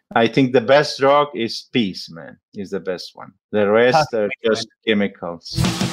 I think the best drug is peace, man, is the best one. The rest are just chemicals.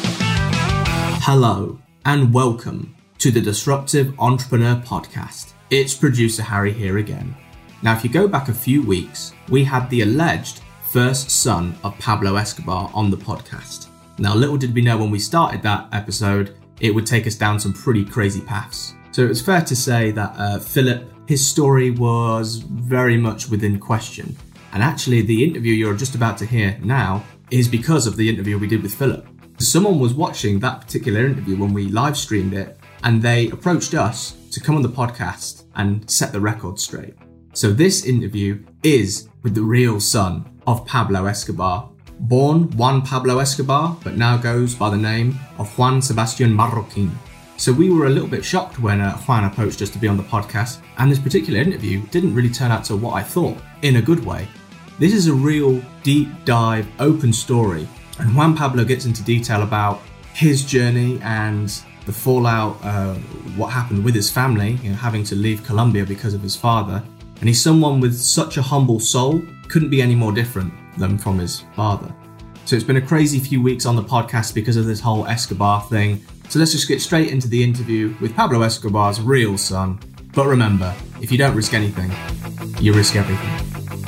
Hello and welcome to the Disruptive Entrepreneur Podcast. It's producer Harry here again. Now, if you go back a few weeks, we had the alleged first son of Pablo Escobar on the podcast. Now, little did we know when we started that episode, it would take us down some pretty crazy paths. So it was fair to say that Philip, his story was very much within question. And actually, the interview you're just about to hear now is because of the interview we did with Philip. Someone was watching that particular interview when we live streamed it, and they approached us to come on the podcast and set the record straight. So this interview is with the real son of Pablo Escobar, born Juan Pablo Escobar, but now goes by the name of Juan Sebastian Marroquin. So we were a little bit shocked when Juan approached us to be on the podcast, and this particular interview didn't really turn out to what I thought, in a good way. This is a real deep dive, open story, and Juan Pablo gets into detail about his journey and the fallout, what happened with his family, having to leave Colombia because of his father. And he's someone with such a humble soul, couldn't be any more different than from his father. So it's been a crazy few weeks on the podcast because of this whole Escobar thing. So let's just get straight into the interview with Pablo Escobar's real son. But remember, if you don't risk anything, you risk everything.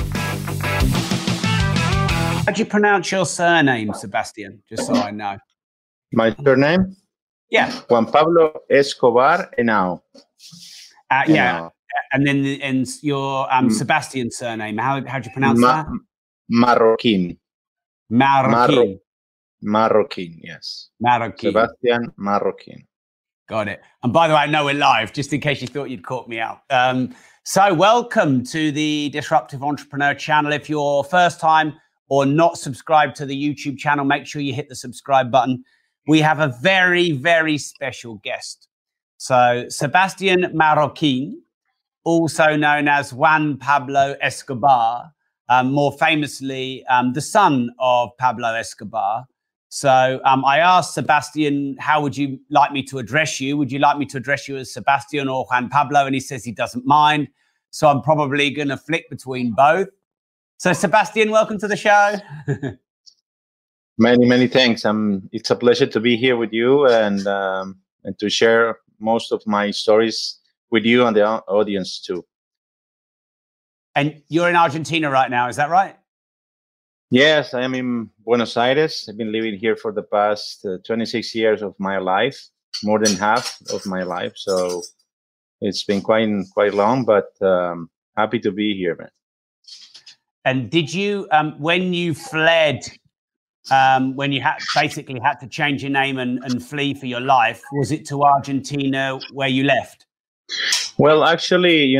How do you pronounce your surname, Sebastian? Just so I know. My surname? Yeah. Juan Pablo Escobar Henao. Yeah. And then your Sebastian's surname, how do you pronounce that? Marroquin. Marroquin. Marroquin, yes. Marroquin. Sebastian Marroquin. Got it. And by the way, I know we're live, just in case you thought you'd caught me out. So welcome to the Disruptive Entrepreneur channel. If you're first time or not subscribed to the YouTube channel, make sure you hit the subscribe button. We have a very, very special guest. So Sebastian Marroquin, also known as Juan Pablo Escobar, more famously the son of Pablo Escobar. So I asked Sebastian, how would you like me to address you? Would you like me to address you as Sebastian or Juan Pablo? And he says he doesn't mind. So I'm probably going to flick between both. So Sebastian, welcome to the show. Many thanks. It's a pleasure to be here with you and to share most of my stories with you and the audience too. And you're in Argentina right now, is that right? Yes, I am in Buenos Aires. I've been living here for the past 26 years of my life, more than half of my life. So it's been quite long, but happy to be here, man. And did you, when you fled, when you basically had to change your name and flee for your life, was it to Argentina where you left? Well, actually,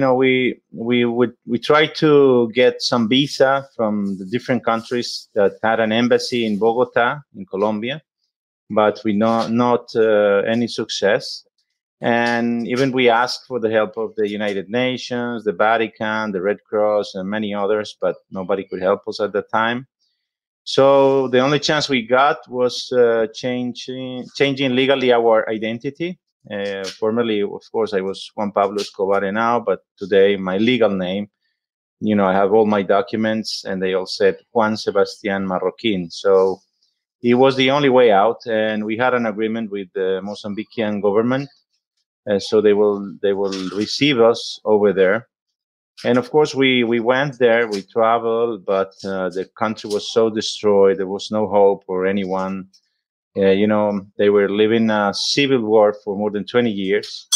we tried to get some visa from the different countries that had an embassy in Bogota, in Colombia, but we not any success. And even we asked for the help of the United Nations, the Vatican, the Red Cross, and many others, but nobody could help us at that time. So the only chance we got was changing legally our identity. Formerly, of course, I was Juan Pablo Escobar Henao, but today my legal name, I have all my documents and they all said Juan Sebastian Marroquin. So it was the only way out. And we had an agreement with the Mozambican government. So they will receive us over there. And of course, we went there, we traveled, but the country was so destroyed. There was no hope for anyone. They were living a civil war for more than 20 years.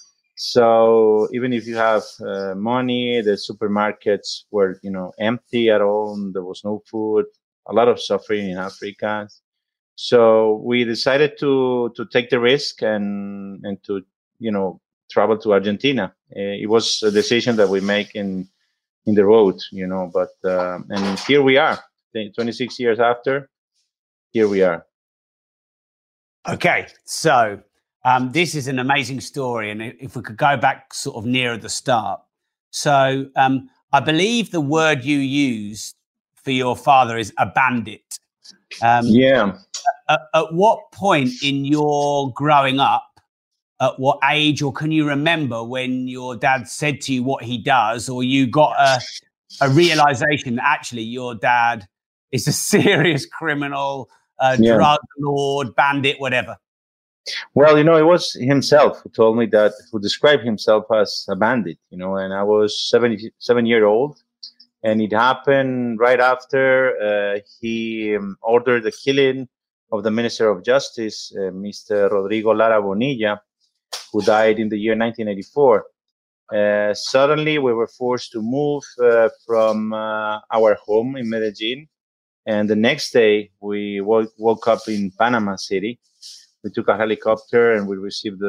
So even if you have money, the supermarkets were, empty at all. There was no food, a lot of suffering in Africa. So we decided to take the risk and to, travel to Argentina. It was a decision that we make in the road, but and here we are, 26 years after, here we are. Okay, so this is an amazing story. And if we could go back sort of nearer the start. So I believe the word you used for your father is a bandit. Yeah. At what point in your growing up, at what age, or can you remember when your dad said to you what he does, or you got a realization that actually your dad is a serious criminal, drug lord, bandit, whatever? Well, it was himself who told me that, who described himself as a bandit, and I was 7 years old. And it happened right after he ordered the killing of the Minister of Justice, Mr. Rodrigo Lara Bonilla, who died in the year 1984. Suddenly, we were forced to move from our home in Medellin. And the next day, we woke up in Panama City. We took a helicopter and we received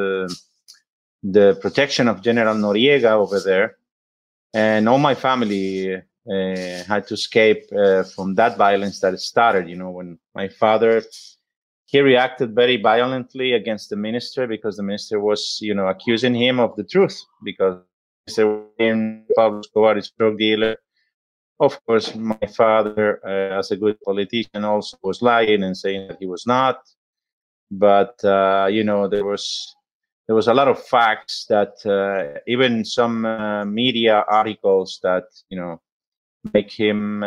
the protection of General Noriega over there. And all my family had to escape from that violence that started. When my father, he reacted very violently against the minister because the minister was, accusing him of the truth, because Pablo Escobar is a drug dealer. Of course, my father, as a good politician, also was lying and saying that he was not. But there was a lot of facts that even some media articles that make him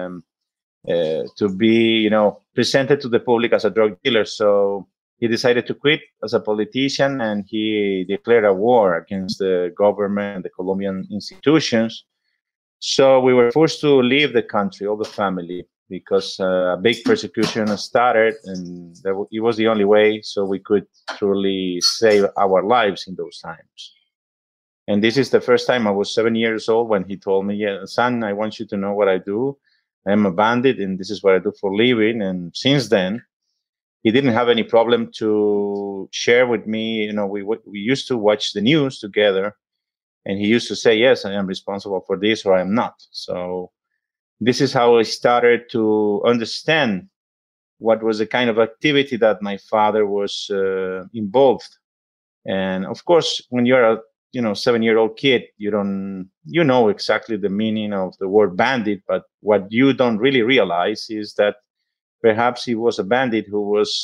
to be presented to the public as a drug dealer. So he decided to quit as a politician, and he declared a war against the government and the Colombian institutions. So we were forced to leave the country, all the family, because a big persecution started, and it was the only way so we could truly save our lives in those times. And this is the first time. I was 7 years old when he told me, "Yeah, son, I want you to know what I do. I'm a bandit, and this is what I do for a living." And since then, he didn't have any problem to share with me. We used to watch the news together, and he used to say, "Yes, I am responsible for this, or I am not." So this is how I started to understand what was the kind of activity that my father was involved. And of course, when you're a 7-year-old kid, you know exactly the meaning of the word bandit, but what you don't really realize is that perhaps he was a bandit who was,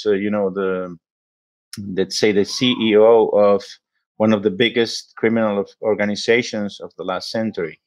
let's say, the CEO of one of the biggest criminal organizations of the last century.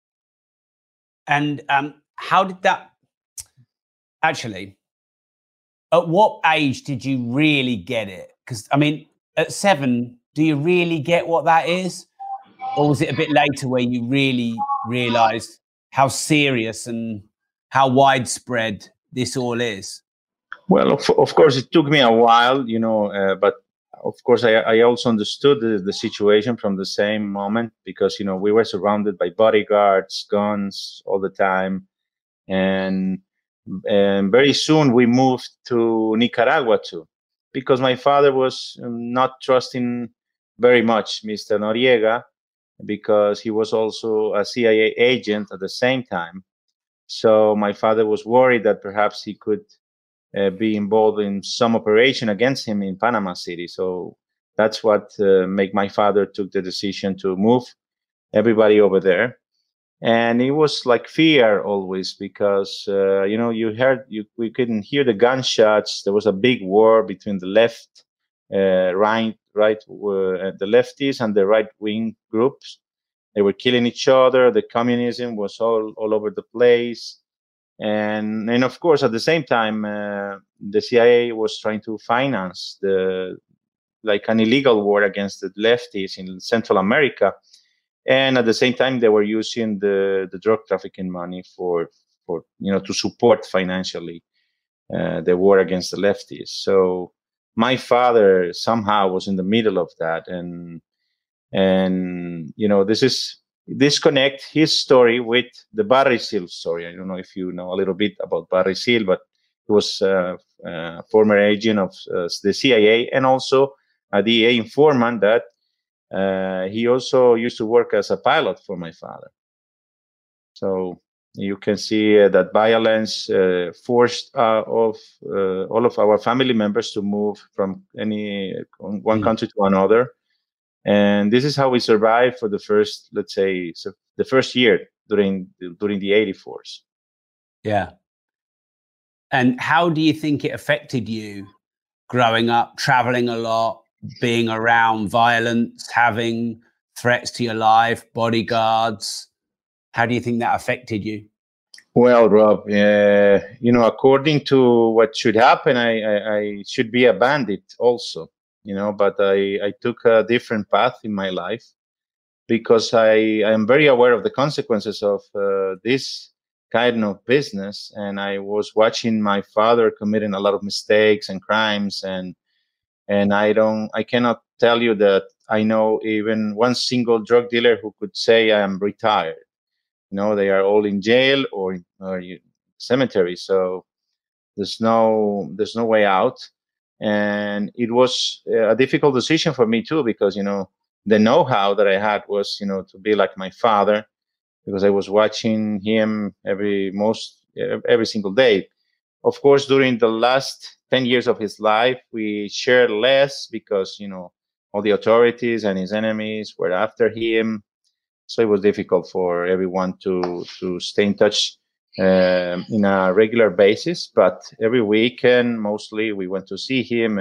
And how did that actually? At what age did you really get it? Because at 7, do you really get what that is? Or was it a bit later where you really realized how serious and how widespread this all is? Well, of course, it took me a while, but of course, I also understood the situation from the same moment, because, we were surrounded by bodyguards, guns all the time. And very soon we moved to Nicaragua too, because my father was not trusting very much Mr. Noriega, because he was also a CIA agent at the same time. So my father was worried that perhaps he could be involved in some operation against him in Panama City. So that's what made my father took the decision to move everybody over there. And it was like fear always, because we couldn't hear the gunshots. There was a big war between the left, right, the lefties and the right wing groups. They were killing each other. The communism was all over the place. And of course, at the same time, the CIA was trying to finance an illegal war against the lefties in Central America. And at the same time, they were using the drug trafficking money for to support financially the war against the lefties. So my father somehow was in the middle of that, and this connect his story with the Barry Seal story. I don't know if you know a little bit about Barry Seal, but he was a former agent of the CIA and also a DEA informant that he also used to work as a pilot for my father. So you can see that violence forced all of our family members to move from one country to another. And this is how we survived for the first, let's say, the first year during the 84s. Yeah. And how do you think it affected you growing up, traveling a lot, being around violence, having threats to your life, bodyguards? How do you think that affected you? Well, Rob, according to what should happen, I should be a bandit also, but I took a different path in my life because I am very aware of the consequences of this kind of business. And I was watching my father committing a lot of mistakes and crimes. And I cannot tell you that I know even one single drug dealer who could say I am retired. They are all in jail or cemetery. So there's no way out. And it was a difficult decision for me too, because, the know-how that I had was, to be like my father, because I was watching him every single day. Of course, during the last 10 years of his life, we shared less because, all the authorities and his enemies were after him. So it was difficult for everyone to stay in touch in a regular basis. But every weekend, mostly, we went to see him,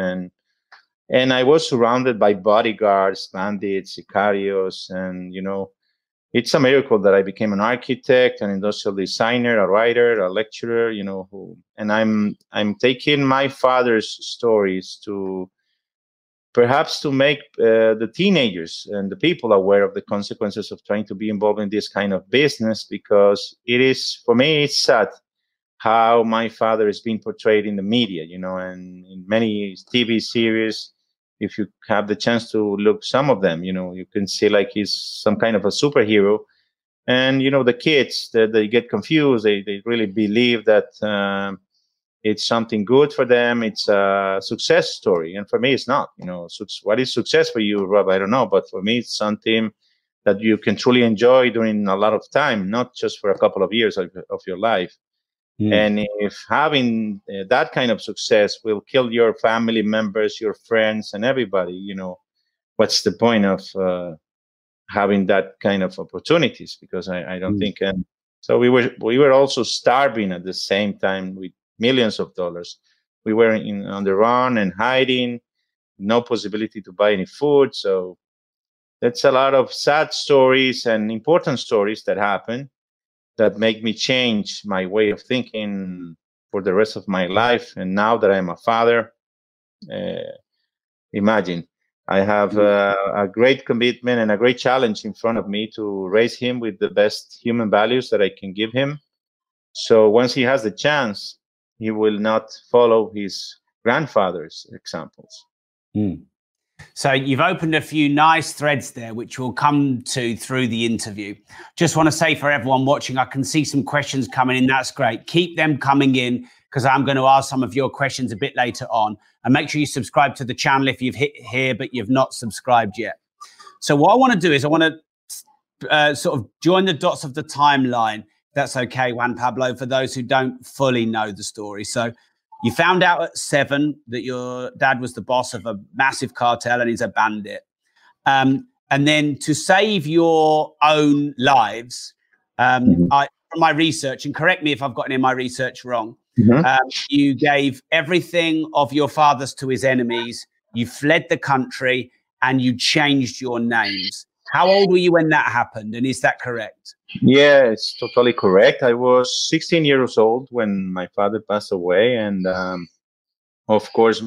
and I was surrounded by bodyguards, bandits, sicarios, and it's a miracle that I became an architect, an industrial designer, a writer, a lecturer. And I'm taking my father's stories to perhaps to make the teenagers and the people aware of the consequences of trying to be involved in this kind of business, because for me, it's sad how my father is being portrayed in the media, and in many TV series. If you have the chance to look some of them, you can see like he's some kind of a superhero. And, the kids, they get confused. They really believe that it's something good for them. It's a success story. And for me, it's not. What is success for you, Rob? I don't know. But for me, it's something that you can truly enjoy during a lot of time, not just for a couple of years of your life. And if having that kind of success will kill your family members, your friends, and everybody, what's the point of having that kind of opportunities? Because I don't think. And so we were also starving at the same time with millions of dollars. We were on the run and hiding, no possibility to buy any food. So that's a lot of sad stories and important stories that happen that make me change my way of thinking for the rest of my life. And now that I'm a father, imagine I have a great commitment and a great challenge in front of me to raise him with the best human values that I can give him. So once he has the chance, he will not follow his grandfather's examples. So you've opened a few nice threads there, which we'll come to through the interview. Just want to say for everyone watching, I can see some questions coming in. That's great. Keep them coming in, because I'm going to ask some of your questions a bit later on. And make sure you subscribe to the channel if you've hit here, but you've not subscribed yet. So what I want to do is I want to sort of join the dots of the timeline. That's okay, Juan Pablo, for those who don't fully know the story. So you found out at 7 that your dad was the boss of a massive cartel and he's a bandit. And then to save your own lives, from my research, and correct me if I've gotten in my research wrong, you gave everything of your father's to his enemies, you fled the country, and you changed your names. How old were you when that happened? And is that correct? Yeah, it's totally correct. I was 16 years old when my father passed away. And of course,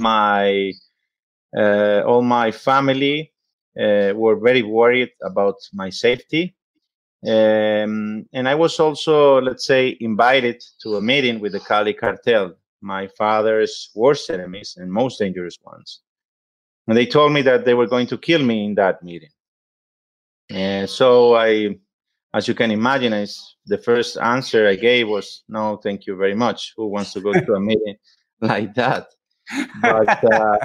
all my family were very worried about my safety. And I was also, let's say, invited to a meeting with the Cali cartel, my father's worst enemies and most dangerous ones. And they told me that they were going to kill me in that meeting. And so as you can imagine, the first answer I gave was, no, thank you very much. Who wants to go to a meeting like that? But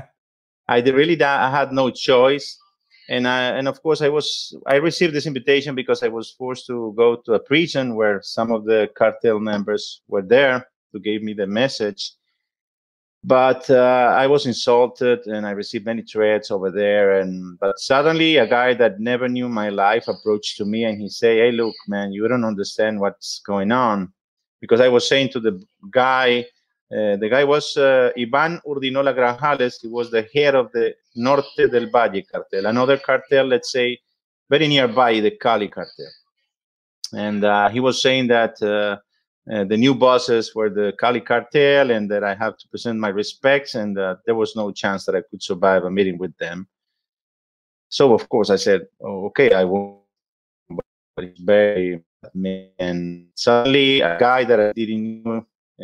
I had no choice. And of course, I received this invitation because I was forced to go to a prison where some of the cartel members were there to give me the message. But I was insulted and I received many threats over there. But suddenly a guy that never knew my life approached to me and he said, hey, look, man, you don't understand what's going on. Because I was saying to the guy was Ivan Urdinola Grajales. He was the head of the Norte del Valle cartel, another cartel, let's say, very nearby the Cali cartel. And he was saying that the new bosses were the Cali cartel, and that I have to present my respects, and there was no chance that I could survive a meeting with them. So of course I said, "Oh, okay, I will." But it's very, and suddenly a guy that I didn't know,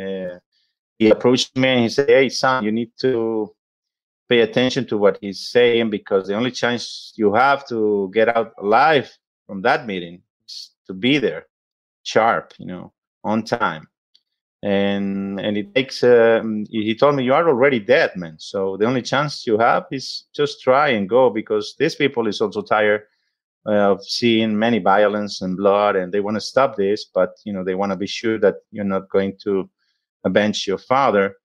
he approached me and he said, "Hey, son, you need to pay attention to what he's saying, because the only chance you have to get out alive from that meeting is to be there, sharp, on time." And it takes. He told me, "You are already dead, man. So the only chance you have is just try and go, because these people is also tired of seeing many violence and blood, and they want to stop this, but they want to be sure that you're not going to avenge your father."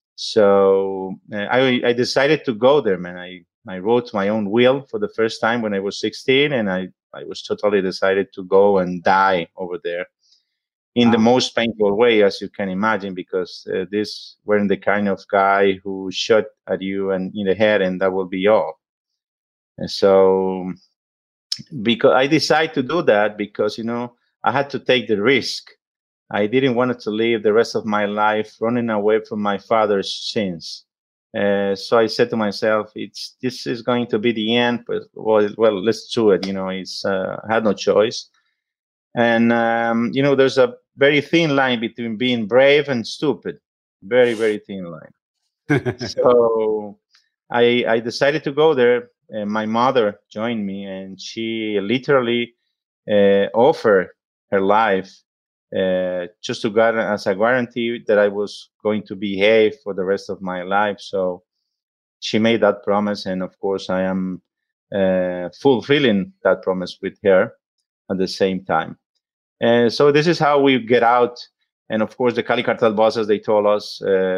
So I decided to go there, man. I wrote my own will for the first time when I was 16, and I was totally decided to go and die over there in the most painful way, as you can imagine, because this weren't the kind of guy who shot at you and in the head, and that will be all. And so, because I decided to do that, because I had to take the risk. I didn't want to live the rest of my life running away from my father's sins. So I said to myself, this is going to be the end, but well, let's do it. I had no choice. And there's a very thin line between being brave and stupid. Very, very thin line. So I decided to go there. And my mother joined me, and she literally offered her life just to get as a guarantee that I was going to behave for the rest of my life. So she made that promise, and of course I am fulfilling that promise with her at the same time. And so this is how we get out. And of course the Cali cartel bosses, they told us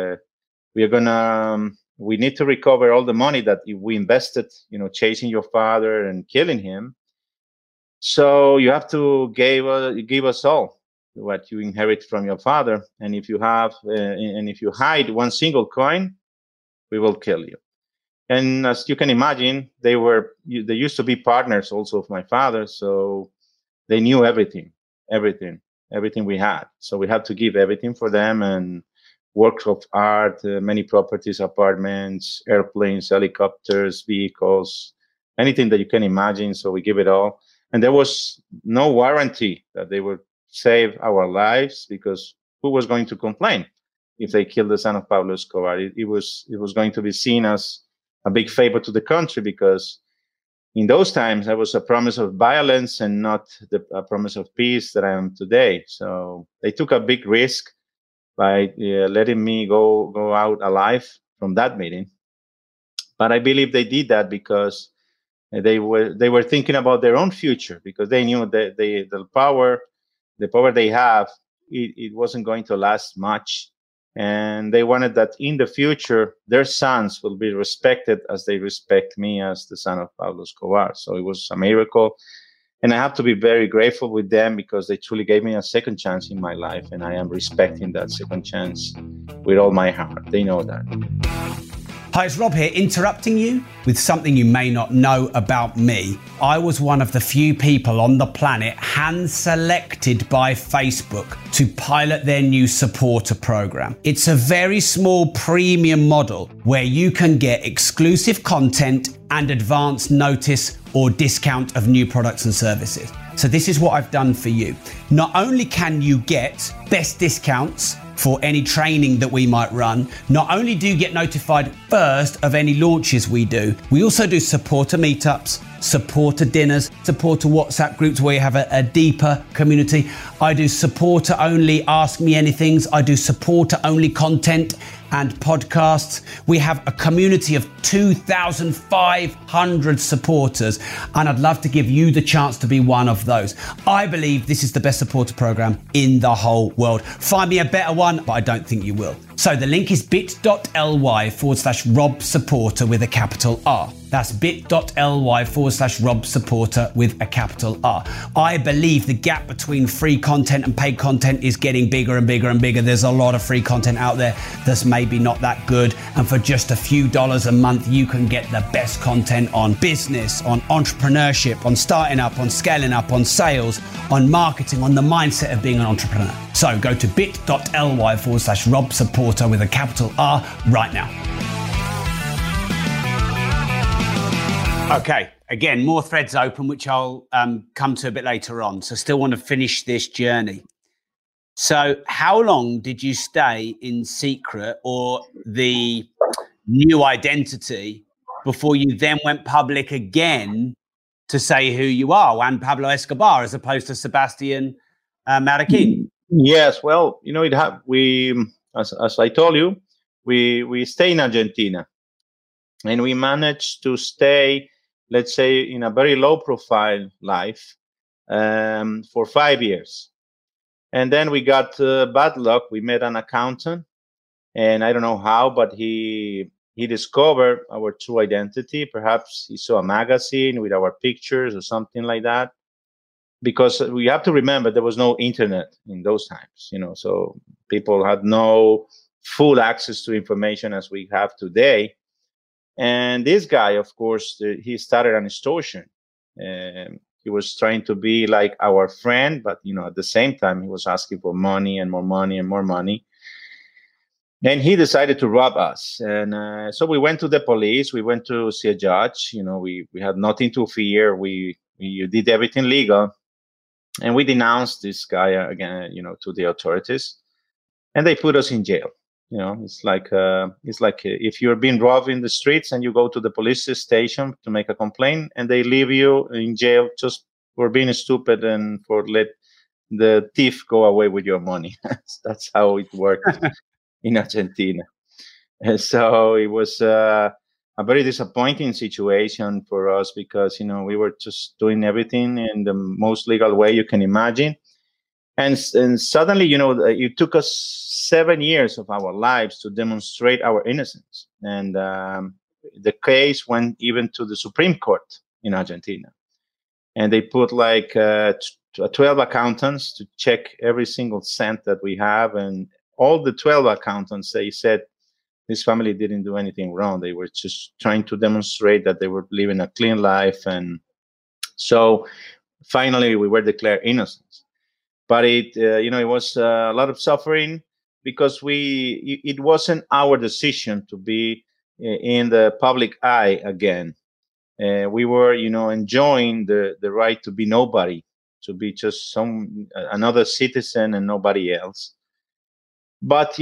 we need to recover all the money that we invested, chasing your father and killing him. So you have to give us all what you inherit from your father. And if you hide one single coin, we will kill you. And as you can imagine, they used to be partners also of my father. So they knew everything we had. So we had to give everything for them, and works of art, many properties, apartments, airplanes, helicopters, vehicles, anything that you can imagine. So we give it all. And there was no warranty that they would save our lives, because who was going to complain if they killed the son of Pablo Escobar? It was going to be seen as a big favor to the country, because in those times, there was a promise of violence and not a promise of peace that I am today. So they took a big risk by letting me go out alive from that meeting. But I believe they did that because they were thinking about their own future, because they knew that the power they have, it wasn't going to last much. And they wanted that in the future, their sons will be respected as they respect me as the son of Pablo Escobar. So it was a miracle. And I have to be very grateful with them, because they truly gave me a second chance in my life. And I am respecting that second chance with all my heart. They know that. Hi, it's Rob here, interrupting you with something you may not know about me. I was one of the few people on the planet hand-selected by Facebook to pilot their new supporter program. It's a very small premium model where you can get exclusive content and advance notice or discount of new products and services. So this is what I've done for you. Not only can you get best discounts for any training that we might run, not only do you get notified first of any launches we do, we also do supporter meetups, supporter dinners, supporter WhatsApp groups where you have a deeper community. I do supporter only Ask Me Anythings. I do supporter only content and podcasts. We have a community of 2,500 supporters, and I'd love to give you the chance to be one of those. I believe this is the best supporter program in the whole world. Find me a better one, but I don't think you will. So the link is bit.ly/Rob Supporter with a capital R. That's bit.ly/Rob Supporter with a capital R. I believe the gap between free content and paid content is getting bigger and bigger and bigger. There's a lot of free content out there that's maybe not that good. And for just a few dollars a month, you can get the best content on business, on entrepreneurship, on starting up, on scaling up, on sales, on marketing, on the mindset of being an entrepreneur. So go to bit.ly/Rob Supporter with a capital R right now. Okay, again, more threads open, which I'll come to a bit later on. So still want to finish this journey. So how long did you stay in secret or the new identity before you then went public again to say who you are, Juan Pablo Escobar, as opposed to Sebastian Marroquin? Yes, well, as I told you, we stay in Argentina, and we managed to stay, let's say, in a very low profile life for 5 years. And then we got bad luck. We met an accountant, and I don't know how, but he discovered our true identity. Perhaps he saw a magazine with our pictures or something like that. Because we have to remember there was no internet in those times, so people had no full access to information as we have today. And this guy, of course, he started an extortion. He was trying to be like our friend, but at the same time, he was asking for money and more money and more money. And he decided to rob us. And so we went to the police. We went to see a judge. We had nothing to fear. We did everything legal. And we denounced this guy again, to the authorities, and they put us in jail. It's like if you're being robbed in the streets and you go to the police station to make a complaint, and they leave you in jail just for being stupid and for let the thief go away with your money. That's how it worked in Argentina. And so it was a very disappointing situation for us because, we were just doing everything in the most legal way you can imagine. And suddenly, it took us 7 years of our lives to demonstrate our innocence. And the case went even to the Supreme Court in Argentina. And they put 12 accountants to check every single cent that we have. And all the 12 accountants, they said, this family didn't do anything wrong. They were just trying to demonstrate that they were living a clean life. And so finally we were declared innocent. But it was a lot of suffering because it wasn't our decision to be in the public eye again. We were, enjoying the right to be nobody, to be just another citizen and nobody else. But,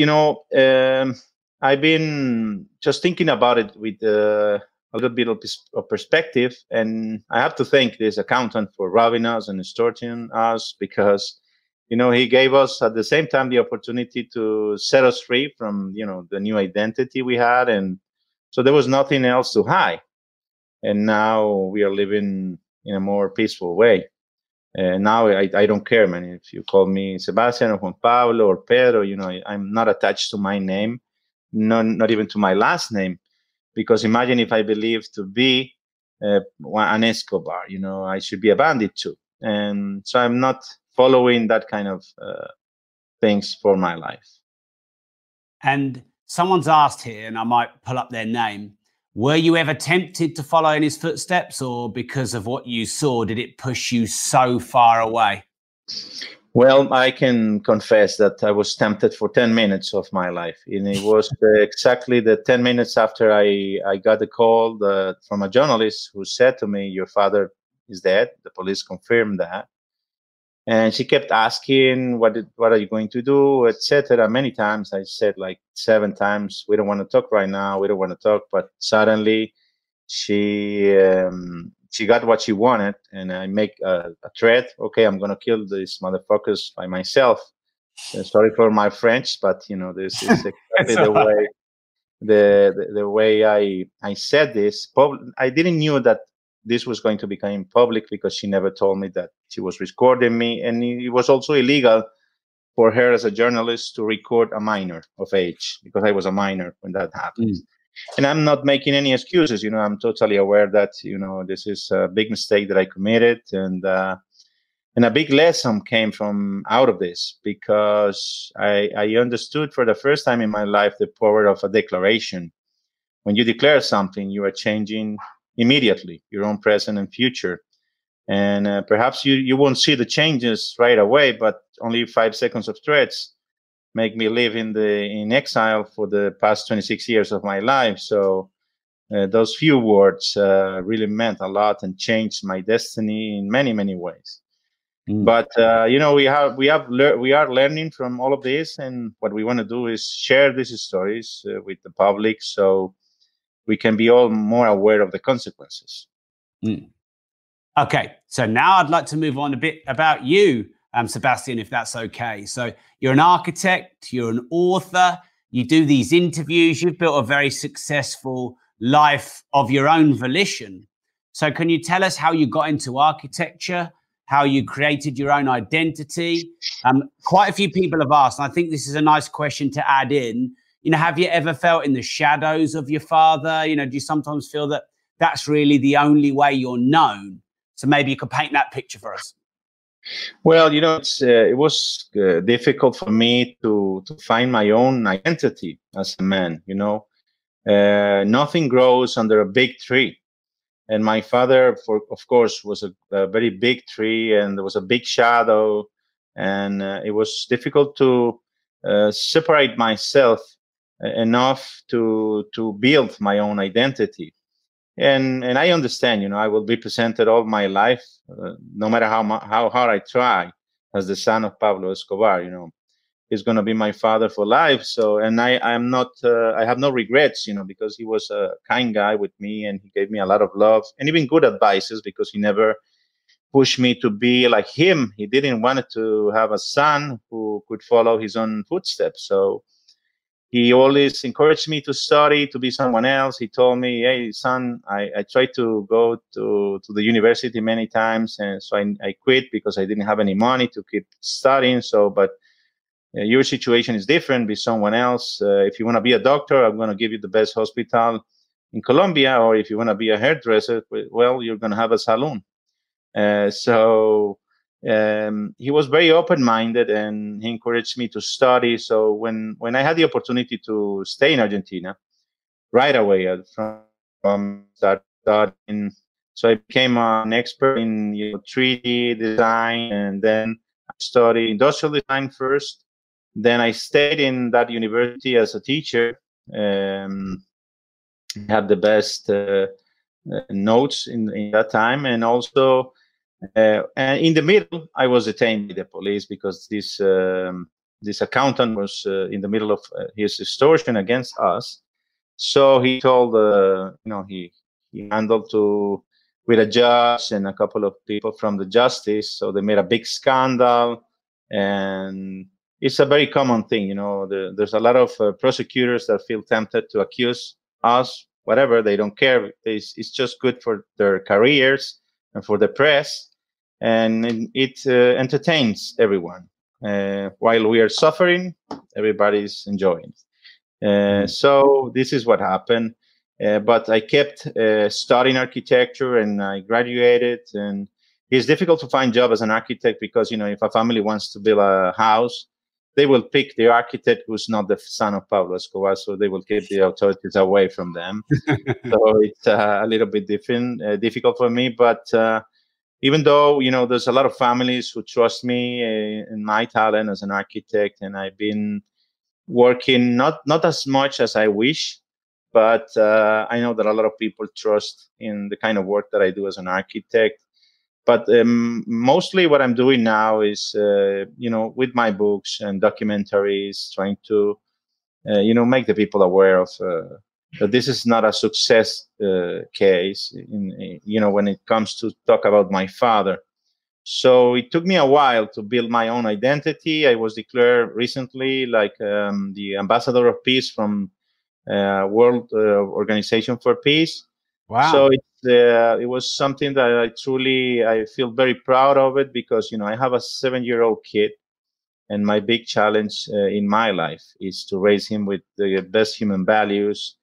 I've been just thinking about it with a little bit of perspective, and I have to thank this accountant for robbing us and extorting us because, he gave us at the same time the opportunity to set us free from, the new identity we had, and so there was nothing else to hide. And now we are living in a more peaceful way. Now I don't care, man. If you call me Sebastian or Juan Pablo or Pedro, I'm not attached to my name. Not even to my last name, because imagine if I believe to be an Escobar, I should be a bandit too. And so I'm not following that kind of things for my life. And someone's asked here, and I might pull up their name, were you ever tempted to follow in his footsteps, or because of what you saw, did it push you so far away? Well, I can confess that I was tempted for 10 minutes of my life. And it was exactly the 10 minutes after I got a call from a journalist who said to me, your father is dead. The police confirmed that. And she kept asking, what are you going to do, etc. Many times. I said 7 times, we don't want to talk right now. We don't want to talk. But suddenly she got what she wanted, and I make a threat. Okay, I'm gonna kill these motherfuckers by myself. Sorry for my French, but this is exactly the way I said this. I didn't knew that this was going to become public because she never told me that she was recording me, and it was also illegal for her as a journalist to record a minor of age, because I was a minor when that happened. And I'm not making any excuses. I'm totally aware that, this is a big mistake that I committed. And a big lesson came from out of this, because I understood for the first time in my life the power of a declaration. When you declare something, you are changing immediately your own present and future. And perhaps you won't see the changes right away, but only 5 seconds of threats make me live in exile for the past 26 years of my life. So those few words really meant a lot and changed my destiny in many, many ways. But we are learning from all of this, and what we want to do is share these stories with the public, so we can be all more aware of the consequences. Okay, so now I'd like to move on a bit about you, Sebastian, if that's okay. So you're an architect, you're an author, you do these interviews, you've built a very successful life of your own volition. So can you tell us how you got into architecture, how you created your own identity? Quite a few people have asked, and I think this is a nice question to add in. Have you ever felt in the shadows of your father? Do you sometimes feel that that's really the only way you're known? So maybe you could paint that picture for us. Well, it was difficult for me to find my own identity as a man. Nothing grows under a big tree. And my father, of course, was a very big tree, and there was a big shadow. And it was difficult to separate myself enough to build my own identity. And I understand, I will be presented all my life, no matter how hard I try, as the son of Pablo Escobar. He's going to be my father for life. So, and I have no regrets, because he was a kind guy with me, and he gave me a lot of love and even good advices, because he never pushed me to be like him. He didn't want to have a son who could follow his own footsteps. So he always encouraged me to study, to be someone else. He told me, hey, son, I tried to go to the university many times. And so I quit because I didn't have any money to keep studying. But your situation is different. Be someone else. If you want to be a doctor, I'm going to give you the best hospital in Colombia. Or if you want to be a hairdresser, well, you're going to have a salon. He was very open-minded, and he encouraged me to study. So when I had the opportunity to stay in Argentina, right away from studying, so I became an expert in 3D design, and then I studied industrial design first. Then I stayed in that university as a teacher. Had the best notes in that time, and also. And in the middle, I was detained by the police because this accountant was in the middle of his extortion against us. So he told, he handled with a judge and a couple of people from the justice. So they made a big scandal, and it's a very common thing. There's a lot of prosecutors that feel tempted to accuse us, whatever. They don't care. It's just good for their careers and for the press. And it entertains everyone. While we are suffering, everybody's enjoying. So this is what happened. But I kept studying architecture, and I graduated. And it's difficult to find a job as an architect because, if a family wants to build a house, they will pick the architect who's not the son of Pablo Escobar, so they will keep the authorities away from them. So it's a little bit difficult for me, but even though, there's a lot of families who trust me in my talent as an architect, and I've been working not as much as I wish, but I know that a lot of people trust in the kind of work that I do as an architect. But mostly what I'm doing now is, with my books and documentaries, trying to, make the people aware of that this is not a success case, when it comes to talk about my father. So it took me a while to build my own identity. I was declared recently like the ambassador of peace from World Organization for Peace. Wow. So it was something that I feel very proud of it, because, I have a 7-year-old kid And my big challenge in my life is to raise him with the best human values.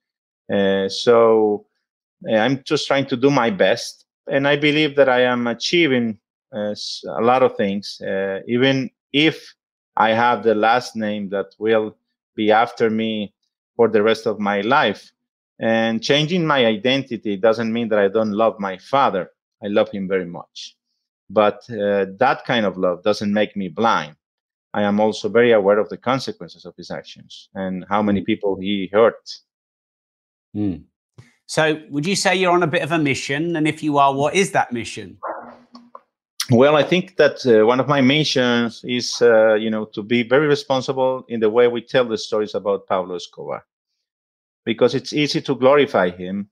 So I'm just trying to do my best. And I believe that I am achieving a lot of things, even if I have the last name that will be after me for the rest of my life. And changing my identity doesn't mean that I don't love my father. I love him very much. But that kind of love doesn't make me blind. I am also very aware of the consequences of his actions and how many people he hurt. Mm. So would you say you're on a bit of a mission? And if you are, what is that mission? Well, I think that one of my missions is, to be very responsible in the way we tell the stories about Pablo Escobar, because it's easy to glorify him,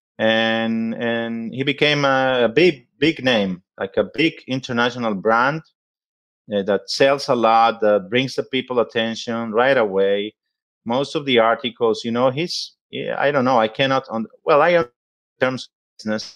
and he became a big name, like a big international brand that sells a lot, that brings the people attention right away. Most of the articles, I don't know, I cannot. I am in terms of business.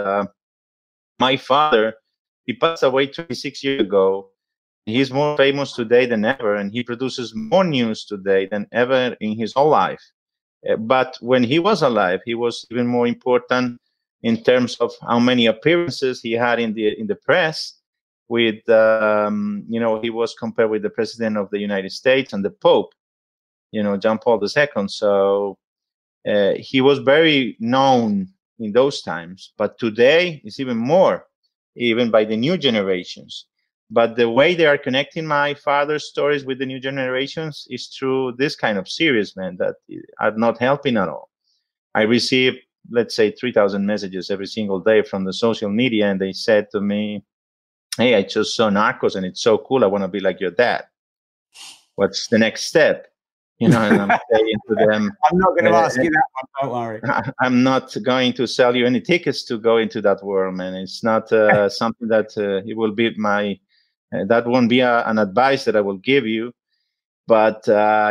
My father, he passed away 26 years ago. He's more famous today than ever, and he produces more news today than ever in his whole life. But when he was alive, he was even more important in terms of how many appearances he had in the press. With he was compared with the President of the United States and the Pope, John Paul II. So he was very known in those times, but today it's even more, even by the new generations. But the way they are connecting my father's stories with the new generations is through this kind of series, man, that are not helping at all. I receive, let's say, 3,000 messages every single day from the social media, and they said to me, "Hey, I just saw Narcos and it's so cool. I want to be like your dad. What's the next step?" And I'm saying to them, I'm not going to ask you that one, don't worry. I'm not going to sell you any tickets to go into that world, man. It's not something that it will be that won't be an advice that I will give you. But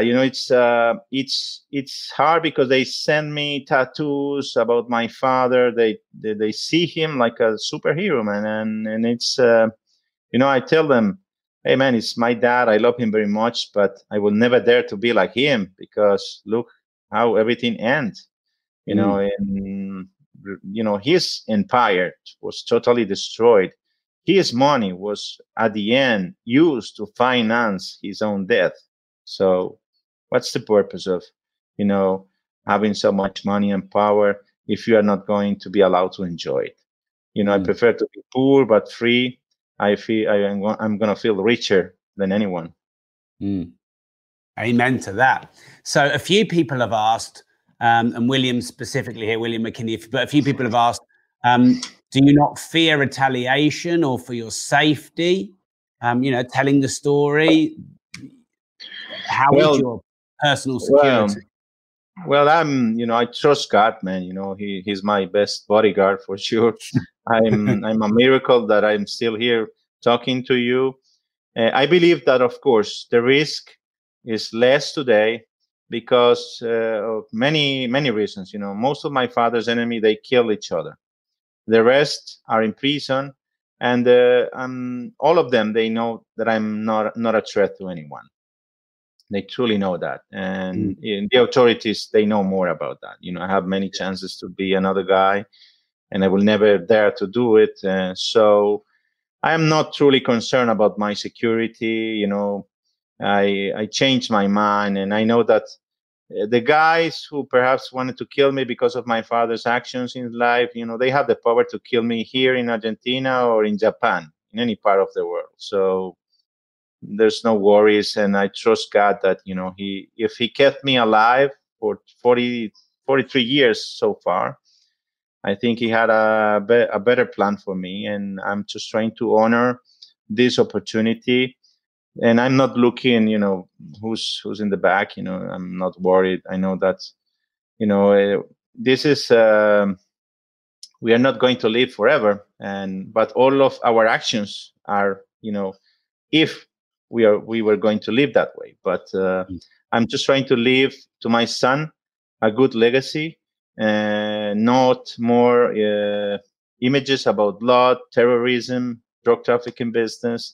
it's hard because they send me tattoos about my father. They see him like a superhero, man, and it's I tell them, "Hey, man, it's my dad. I love him very much, but I will never dare to be like him because look how everything ends." And his empire was totally destroyed. His money was at the end used to finance his own death. So what's the purpose of, having so much money and power if you are not going to be allowed to enjoy it? I prefer to be poor but free. I feel I'm going to feel richer than anyone. Amen to that. So a few people have asked, and William specifically here, William McKinney, but a few people have asked, do you not fear retaliation or for your safety? Telling the story. How is your personal security? Well, I trust God, man. He's my best bodyguard for sure. I'm a miracle that I'm still here talking to you. I believe that, of course, the risk is less today because of many reasons. Most of my father's enemy, they kill each other. The rest are in prison, and all of them, they know that I'm not a threat to anyone. They truly know that, and the authorities, they know more about that. I have many chances to be another guy, and I will never dare to do it. So I am not truly concerned about my security. I changed my mind, and I know that the guys who perhaps wanted to kill me because of my father's actions in life, they have the power to kill me here in Argentina or in Japan, in any part of the world. So there's no worries, and I trust God that if he kept me alive for 43 years so far, I think he had a better plan for me, and I'm just trying to honor this opportunity. And I'm not looking, who's in the back. I'm not worried. I know that, this is we are not going to live forever, but all of our actions are, if we were going to live that way. But I'm just trying to leave to my son a good legacy, not more images about blood, terrorism, drug trafficking business.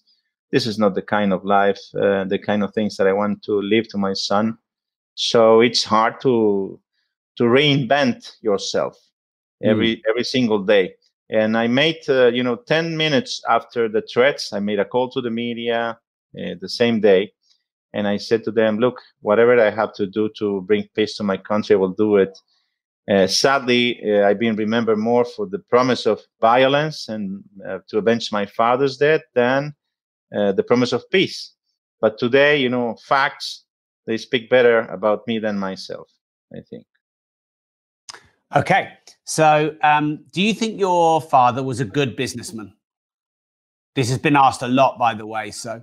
this is not the kind of life, the kind of things that I want to leave to my son. So it's hard to reinvent yourself every single day. And I made 10 minutes after the threats, I made a call to the media the same day, and I said to them, look, whatever I have to do to bring peace to my country, I will do it. Sadly, I've been remembered more for the promise of violence and to avenge my father's death than the promise of peace. But today, facts, they speak better about me than myself, I think. Okay. So do you think your father was a good businessman? This has been asked a lot, by the way, so.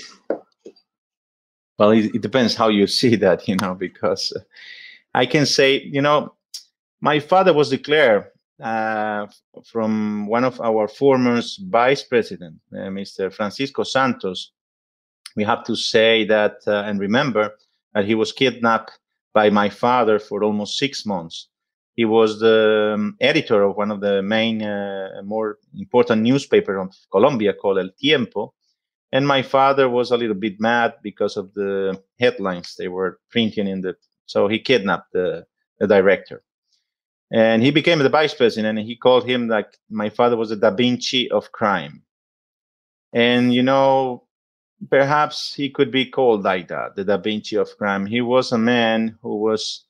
Well, it depends how you see that, because I can say, my father was declared from one of our former vice president, Mr. Francisco Santos. We have to say that and remember that he was kidnapped by my father for almost 6 months. He was the editor of one of the main, more important newspapers of Colombia called El Tiempo. And my father was a little bit mad because of the headlines they were printing so he kidnapped the director. And he became the vice president, and he called him like my father was the Da Vinci of crime. And, perhaps he could be called like that, the Da Vinci of crime. He was a man who was,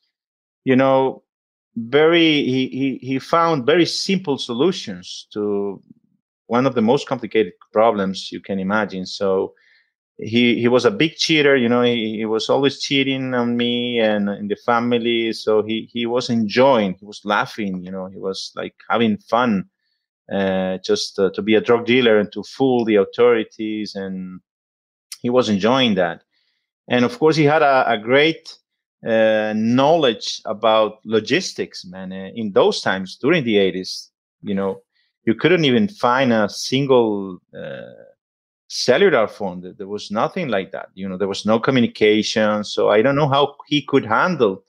he found very simple solutions to one of the most complicated problems you can imagine. So he was a big cheater, he was always cheating on me and in the family. So he was enjoying, he was laughing, he was like having fun, just to be a drug dealer and to fool the authorities. And he was enjoying that. And of course, he had a great knowledge about logistics, man. In those times, during the 80s, you couldn't even find a single cellular phone. There was nothing like that. There was no communication. So I don't know how he could handle,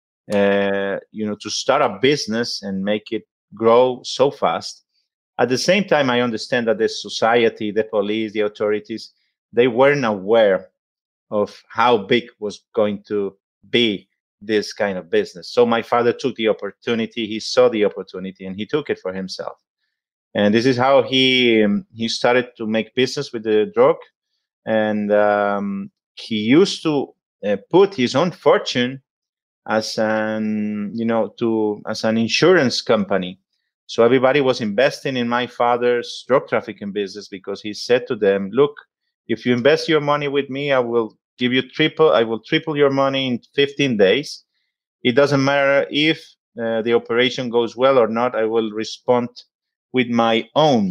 to start a business and make it grow so fast. At the same time, I understand that the society, the police, the authorities, they weren't aware of how big was going to be this kind of business. So my father took the opportunity. He saw the opportunity and he took it for himself. And this is how he started to make business with the drug. And he used to put his own fortune as an insurance company. So everybody was investing in my father's drug trafficking business because he said to them, look, if you invest your money with me, I will triple your money in 15 days. It doesn't matter if the operation goes well or not. I will respond with my own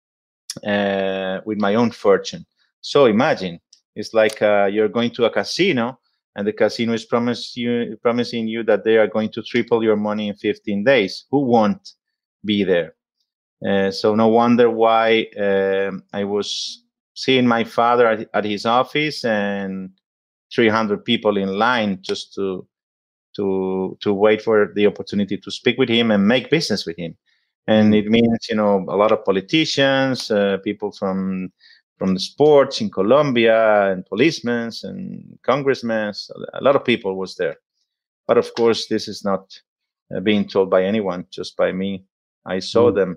fortune. So imagine, it's like you're going to a casino and the casino is promising you that they are going to triple your money in 15 days. Who won't be there? So no wonder why I was seeing my father at his office and 300 people in line just to wait for the opportunity to speak with him and make business with him. And it means, a lot of politicians, people from the sports in Colombia, and policemen and congressmen. A lot of people was there. But of course, this is not being told by anyone, just by me. I saw them.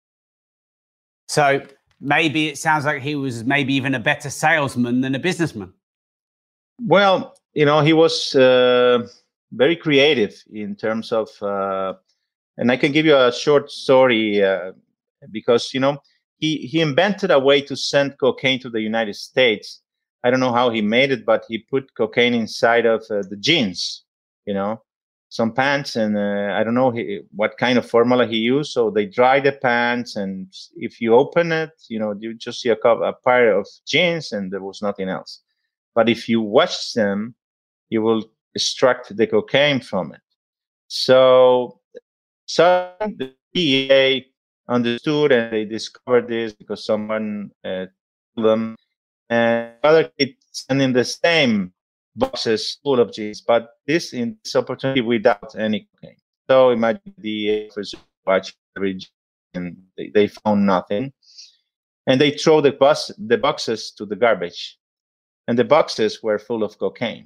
So maybe it sounds like he was maybe even a better salesman than a businessman. Well, he was very creative in terms of, and I can give you a short story because, he invented a way to send cocaine to the United States. I don't know how he made it, but he put cocaine inside of the jeans, some pants, and I don't know what kind of formula he used. So they dry the pants, and if you open it, you just see a pair of jeans, and there was nothing else. But if you wash them, you will extract the cocaine from it. So the DEA understood, and they discovered this because someone told them, and other kids sending the same boxes full of jeans, but this opportunity without any cocaine. So imagine the officers watch every jean, and they found nothing. and they throw the boxes to the garbage, and the boxes were full of cocaine.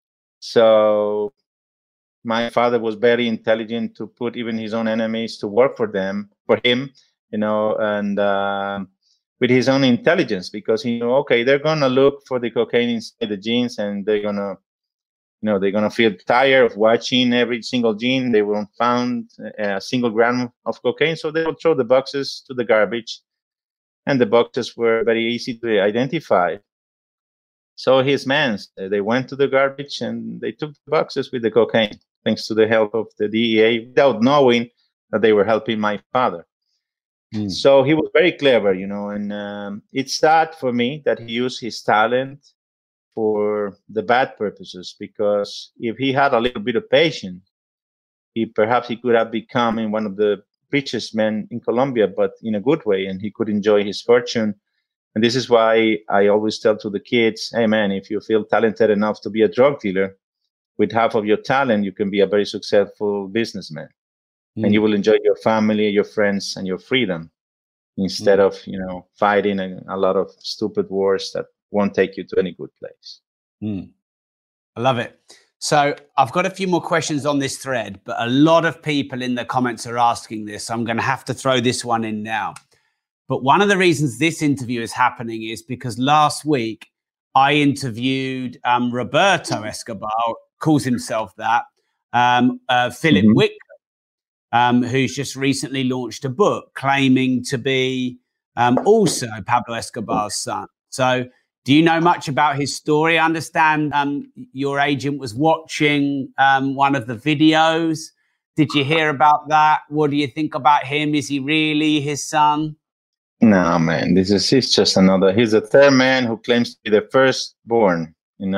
So my father was very intelligent to put even his own enemies to work for him, and with his own intelligence, because he knew, okay, they're gonna look for the cocaine inside the jeans, and they're gonna feel tired of watching every single jean. They won't find a single gram of cocaine, so they will throw the boxes to the garbage, and the boxes were very easy to identify. So his men, they went to the garbage and they took the boxes with the cocaine, thanks to the help of the DEA, without knowing that they were helping my father. So he was very clever, and it's sad for me that he used his talent for the bad purposes, because if he had a little bit of patience, perhaps he could have become one of the richest men in Colombia, but in a good way, and he could enjoy his fortune. And this is why I always tell to the kids, hey man, if you feel talented enough to be a drug dealer, with half of your talent, you can be a very successful businessman. And you will enjoy your family, your friends, and your freedom, instead of, fighting a lot of stupid wars that won't take you to any good place. I love it. So I've got a few more questions on this thread, but a lot of people in the comments are asking this. So I'm going to have to throw this one in now. But one of the reasons this interview is happening is because last week I interviewed Roberto Escobar, calls himself that, Philip Wick, who's just recently launched a book claiming to be also Pablo Escobar's son. So do you know much about his story? I understand your agent was watching one of the videos. Did you hear about that? What do you think about him? Is he really his son? No, man, he's just he's the third man who claims to be the firstborn,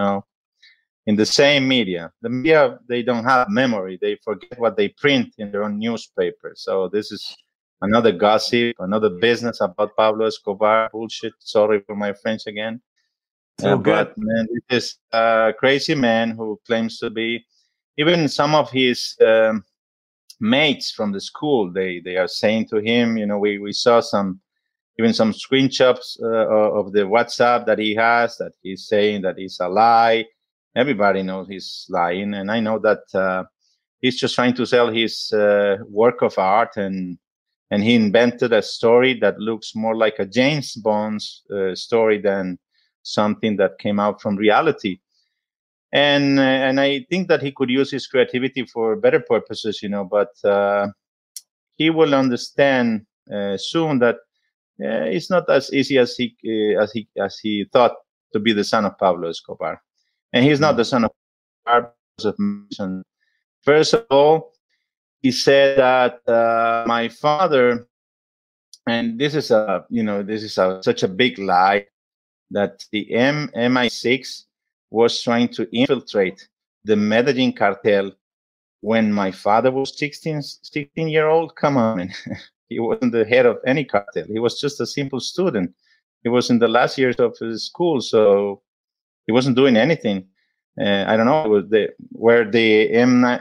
in the same media. The media, they don't have memory. They forget what they print in their own newspaper. So this is another gossip, another business about Pablo Escobar. Bullshit. Sorry for my French again. But man, this is a crazy man who claims to be, even some of his mates from the school, they are saying to him, we saw some screenshots of the WhatsApp that he has, that he's saying that it's a lie. Everybody knows he's lying, and I know that he's just trying to sell his work of art, and he invented a story that looks more like a James Bond's story than something that came out from reality. And I think that he could use his creativity for better purposes, but he will understand soon that it's not as easy as he thought to be the son of Pablo Escobar. And he's not the son of Escobar because of mention. First of all, he said that my father, and this is such a big lie, that the MI6 was trying to infiltrate the Medellin cartel when my father was 16-year-old. Come on, man. He wasn't the head of any cartel. He was just a simple student. He was in the last years of his school, so he wasn't doing anything. I don't know, were the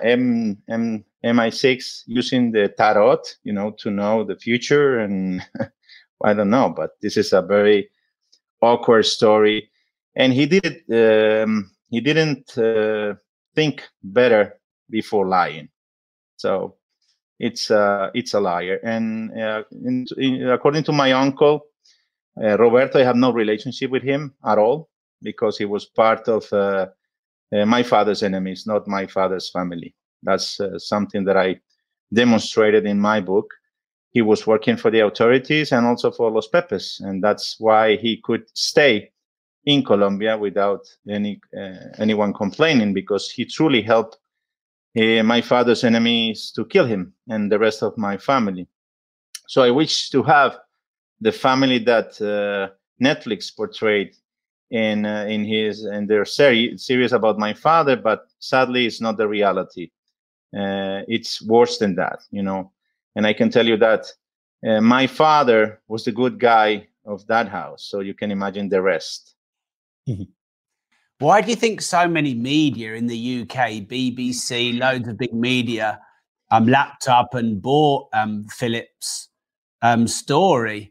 MI6 using the tarot, to know the future, and I don't know. But this is a very awkward story, and he didn't think better before lying. So it's a liar. And according to my uncle Roberto, I have no relationship with him at all, because he was part of my father's enemies, not my father's family. That's something that I demonstrated in my book. He was working for the authorities and also for Los Pepes, and that's why he could stay in Colombia without anyone complaining, because he truly helped my father's enemies to kill him and the rest of my family. So I wish to have the family that Netflix portrayed in their series about my father, but sadly, it's not the reality. It's worse than that, And I can tell you that my father was the good guy of that house, so you can imagine the rest. Why do you think so many media in the UK, BBC, loads of big media, lapped up and bought Philip's story?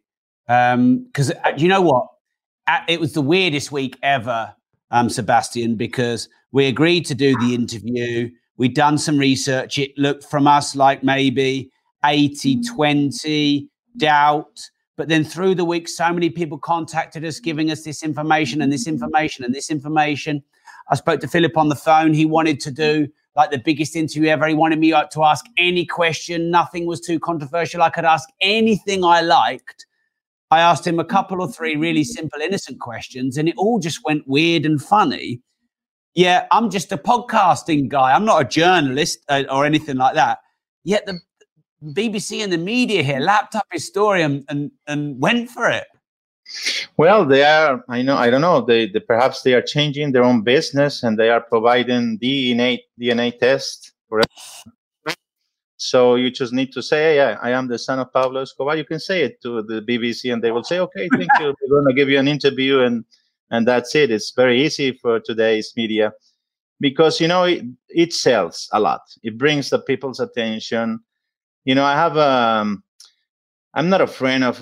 Because you know what? It was the weirdest week ever, Sebastian, because we agreed to do the interview. We'd done some research. It looked from us like maybe 80-20 doubt. But then through the week, so many people contacted us, giving us this information and this information and this information. I spoke to Philip on the phone. He wanted to do like the biggest interview ever. He wanted me to ask any question. Nothing was too controversial. I could ask anything I liked. I asked him a couple or three really simple, innocent questions, and it all just went weird and funny. Yeah, I'm just a podcasting guy. I'm not a journalist or anything like that. Yet the BBC and the media here lapped up his story and went for it. Well, they are. I don't know. They perhaps they are changing their own business and they are providing DNA test for. So you just need to say, "Yeah, I am the son of Pablo Escobar." You can say it to the BBC, and they will say, "Okay, thank you. We're going to give you an interview," and that's it. It's very easy for today's media because it sells a lot. It brings the people's attention. I have I'm not a friend of.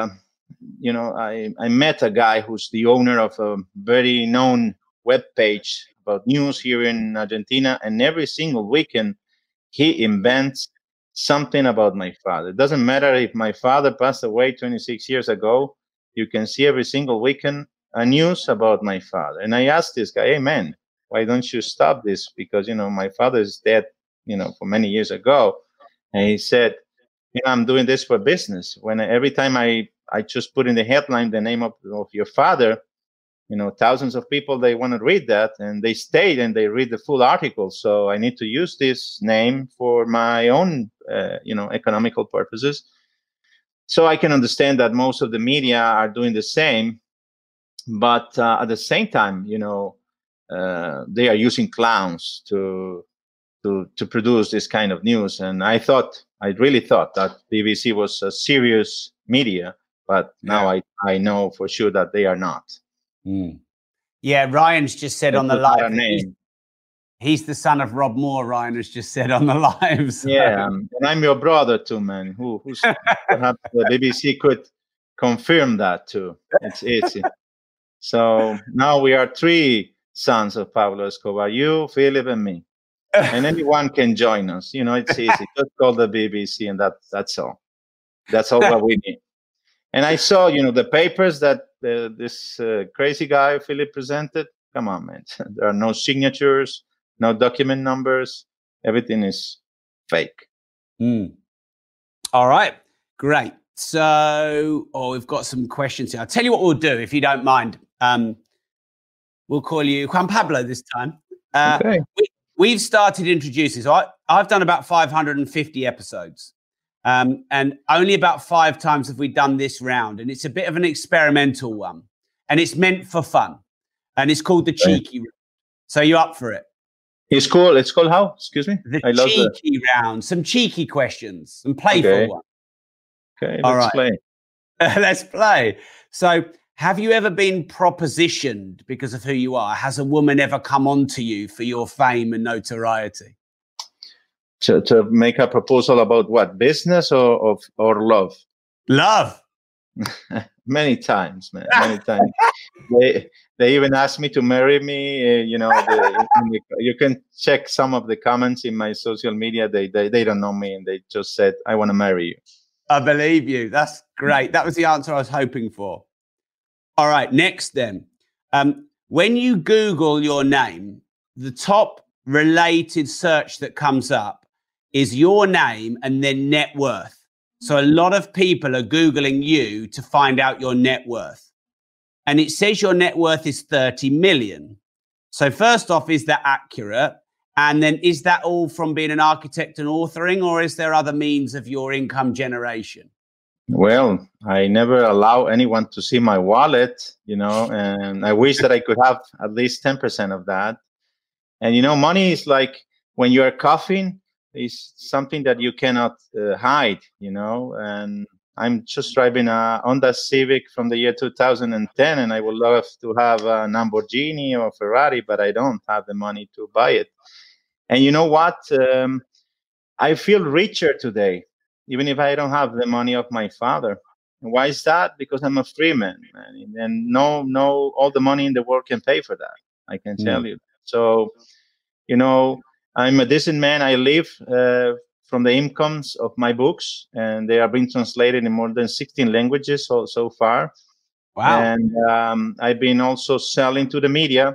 I met a guy who's the owner of a very known web page about news here in Argentina, and every single weekend he invents something about my father. It doesn't matter if my father passed away 26 years ago. You can see every single weekend a news about my father. And I asked this guy, "Hey, man, why don't you stop this? Because, my father is dead, for many years ago." And he said, "I'm doing this for business. Every time I just put in the headline the name of your father, thousands of people, they want to read that, and they stayed and they read the full article. So I need to use this name for my own, economical purposes." So I can understand that most of the media are doing the same, but at the same time, they are using clowns to produce this kind of news. And I really thought that BBC was a serious media, but now I know for sure that they are not. Mm. Yeah, Ryan's just said on the live. He's the son of Rob Moore. Ryan has just said on the live. So. Yeah, and I'm your brother too, man. Who's perhaps the BBC could confirm that too. It's easy. So now we are 3 sons of Pablo Escobar: you, Philip, and me. And anyone can join us. It's easy. Just call the BBC, and that's all. That's all what we need. And I saw, the papers that this crazy guy Philip presented. Come on, man. There are no signatures, no document numbers. Everything is fake. Mm. All right, great. So, we've got some questions here. I'll tell you what we'll do, if you don't mind. We'll call you Juan Pablo this time. Okay. We've started introducing. So I've done about 550 episodes. And only about 5 times have we done this round. And it's a bit of an experimental one. And it's meant for fun. And it's called the Cheeky Round. So you up for it? It's called how? Excuse me? The Cheeky Round. Some cheeky questions. Some playful ones. Okay, let's play. Let's play. So have you ever been propositioned because of who you are? Has a woman ever come on to you for your fame and notoriety? To make a proposal about what? Business or love? Love. Many times, man. Many times. They even asked me to marry me. You can check some of the comments in my social media. They don't know me, and they just said, "I want to marry you." I believe you. That's great. That was the answer I was hoping for. All right, next then. When you Google your name, the top related search that comes up is your name and then net worth. So a lot of people are Googling you to find out your net worth. And it says your net worth is 30 million. So first off, is that accurate? And then is that all from being an architect and authoring, or is there other means of your income generation? Well, I never allow anyone to see my wallet, and I wish that I could have at least 10% of that. And, money is like when you are coughing, is something that you cannot hide, and I'm just driving a Honda Civic from the year 2010, and I would love to have a Lamborghini or Ferrari, but I don't have the money to buy it. And you know what? I feel richer today, even if I don't have the money of my father. And why is that? Because I'm a free man, and no, all the money in the world can pay for that. I can tell you. So, I'm a decent man. I live from the incomes of my books, and they are being translated in more than 16 languages so far. Wow. And I've been also selling to the media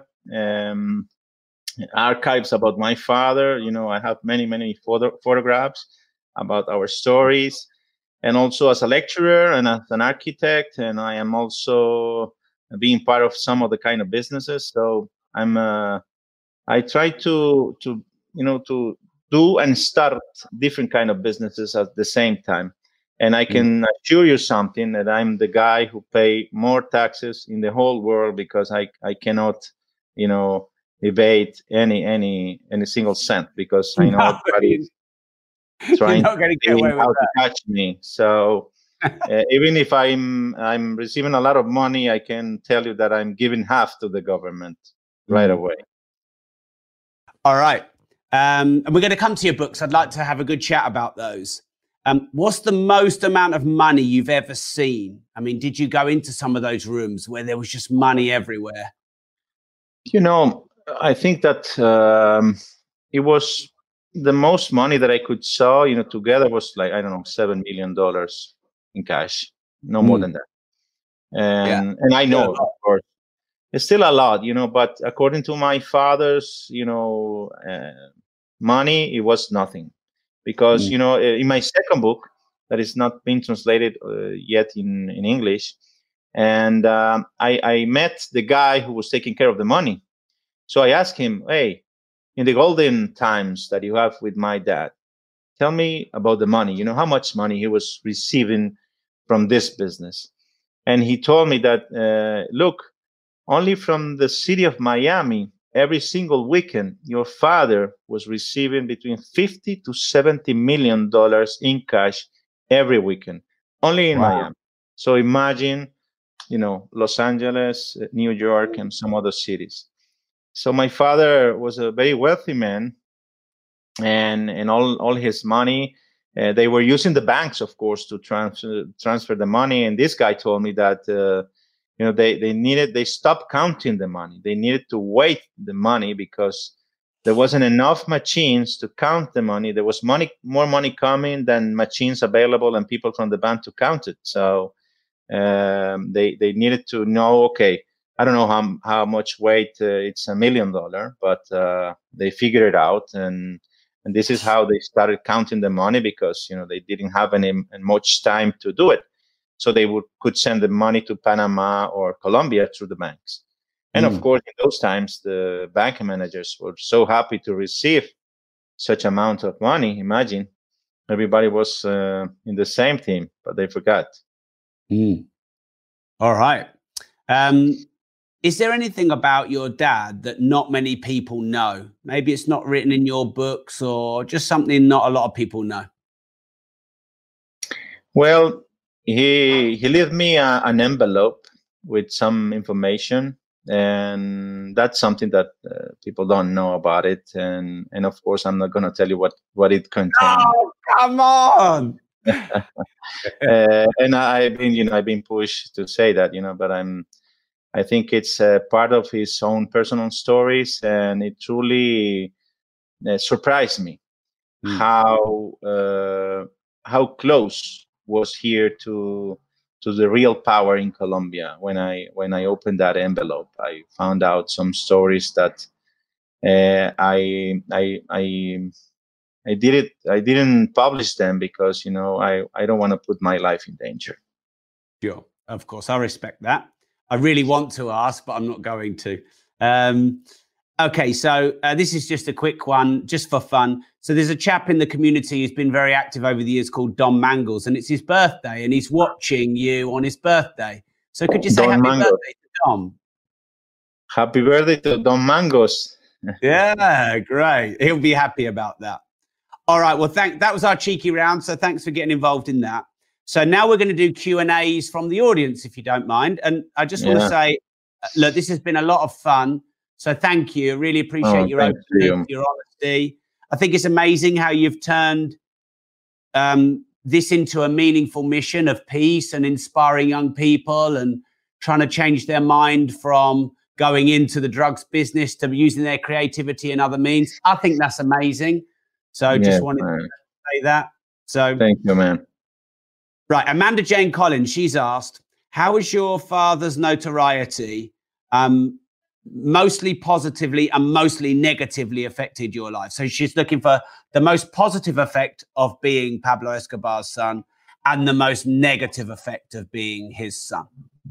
archives about my father. I have many photographs about our stories, and also as a lecturer and as an architect. And I am also being part of some of the kind of businesses. So I try to do and start different kind of businesses at the same time. And I can assure you something, that I'm the guy who pay more taxes in the whole world, because I cannot, evade any single cent, because I know everybody's trying to catch me. So even if I'm receiving a lot of money, I can tell you that I'm giving half to the government right away. All right. And we're going to come to your books. I'd like to have a good chat about those. What's the most amount of money you've ever seen? I mean, did you go into some of those rooms where there was just money everywhere? I think that it was the most money that I could saw, together was like, I don't know, $7 million in cash, no more than that. And I know, of course, it's still a lot, but according to my father's, money, it was nothing. Because, in my second book, that is not been translated yet in English, and I met the guy who was taking care of the money. So I asked him, hey, in the golden times that you have with my dad, tell me about the money, how much money he was receiving from this business. And he told me that, look, only from the city of Miami, every single weekend, your father was receiving between $50 to $70 million in cash every weekend, only in Miami. So imagine, Los Angeles, New York, and some other cities. So my father was a very wealthy man, and all his money, they were using the banks, of course, to transfer the money. And this guy told me that, they stopped counting the money. They needed to weigh the money because there wasn't enough machines to count the money. There was more money coming than machines available and people from the bank to count it. So they needed to know, okay, I don't know how much weight it's $1 million, but they figured it out, and this is how they started counting the money, because they didn't have much time to do it. So they could send the money to Panama or Colombia through the banks. And of course, in those times, the bank managers were so happy to receive such amount of money. Imagine, everybody was in the same team, but they forgot. All right. Is there anything about your dad that not many people know? Maybe it's not written in your books, or just something not a lot of people know. Well, he left me an envelope with some information, and that's something that people don't know about it. And of course, I'm not going to tell you what it contains. Oh, come on! And I've been pushed to say that, but I think it's part of his own personal stories, and it truly surprised me how close was here to the real power in Colombia. When I opened that envelope, I found out some stories that I didn't publish them because I don't want to put my life in danger. Sure, of course, I respect that. I really want to ask, but I'm not going to. Okay, so this is just a quick one, just for fun. So there's a chap in the community who's been very active over the years called Don Mangles, and it's his birthday, and he's watching you on his birthday. So could you say happy birthday to Dom? Happy birthday to Don Mangles. Yeah, great. He'll be happy about that. All right, well, that was our cheeky round, so thanks for getting involved in that. So now we're going to do Q&As from the audience, if you don't mind. And I just want to say, look, this has been a lot of fun. So thank you. Really appreciate your openness, your honesty. I think it's amazing how you've turned this into a meaningful mission of peace and inspiring young people and trying to change their mind from going into the drugs business to using their creativity and other means. I think that's amazing. So just wanted to say that. So thank you, man. Right. Amanda Jane Collins, she's asked, how has your father's notoriety mostly positively and mostly negatively affected your life? So she's looking for the most positive effect of being Pablo Escobar's son and the most negative effect of being his son.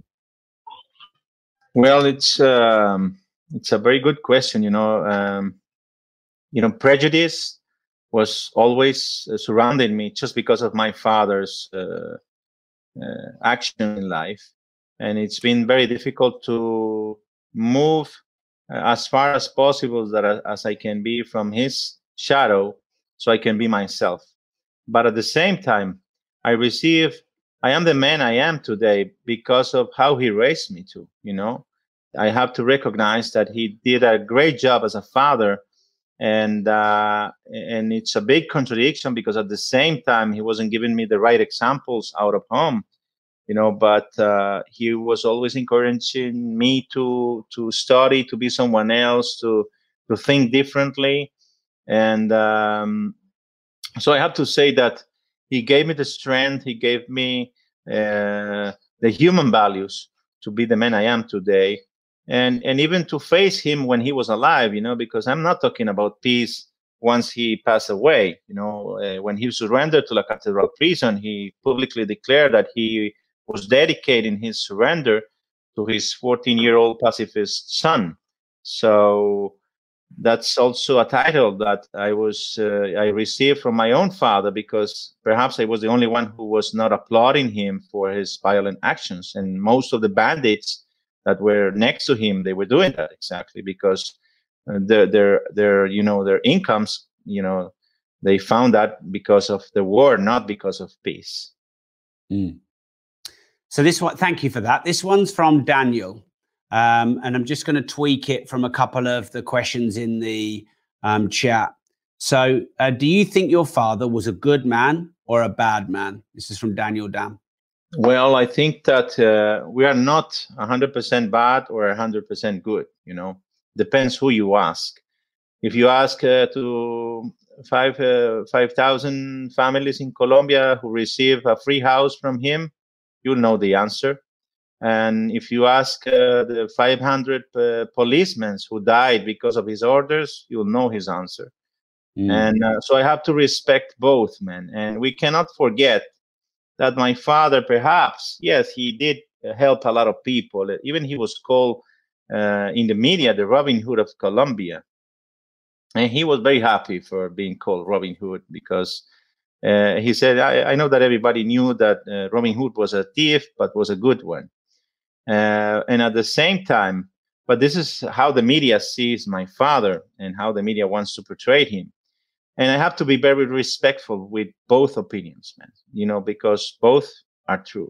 Well, it's a very good question. Prejudice was always surrounding me just because of my father's action in life, and it's been very difficult to move as far as possible as I can be from his shadow, so I can be myself. But at the same time, I am the man I am today because of how he raised me to. I have to recognize that he did a great job as a father, and it's a big contradiction because at the same time he wasn't giving me the right examples out of home. But he was always encouraging me to study, to be someone else, to think differently. And so I have to say that he gave me the strength, he gave me the human values to be the man I am today. And even to face him when he was alive, because I'm not talking about peace once he passed away. When he surrendered to La Catedral prison, he publicly declared that he was dedicating his surrender to his 14-year-old pacifist son. So that's also a title that I received from my own father, because perhaps I was the only one who was not applauding him for his violent actions. And most of the bandits that were next to him, they were doing that exactly because their incomes, they found that because of the war, not because of peace. Mm. So this one, thank you for that. This one's from Daniel. And I'm just going to tweak it from a couple of the questions in the chat. So do you think your father was a good man or a bad man? This is from Daniel Dam. Well, I think that we are not 100% bad or 100% good. Depends who you ask. If you ask to 5,000 families in Colombia who receive a free house from him, you'll know the answer. And if you ask the 500 policemen who died because of his orders, you'll know his answer. And so I have to respect both, man. And we cannot forget that my father, perhaps, yes, he did help a lot of people. Even he was called in the media the Robin Hood of Colombia. And he was very happy for being called Robin Hood because he said, I know that everybody knew that Robin Hood was a thief, but was a good one. And at the same time, but this is how the media sees my father and how the media wants to portray him. And I have to be very respectful with both opinions, man, because both are true.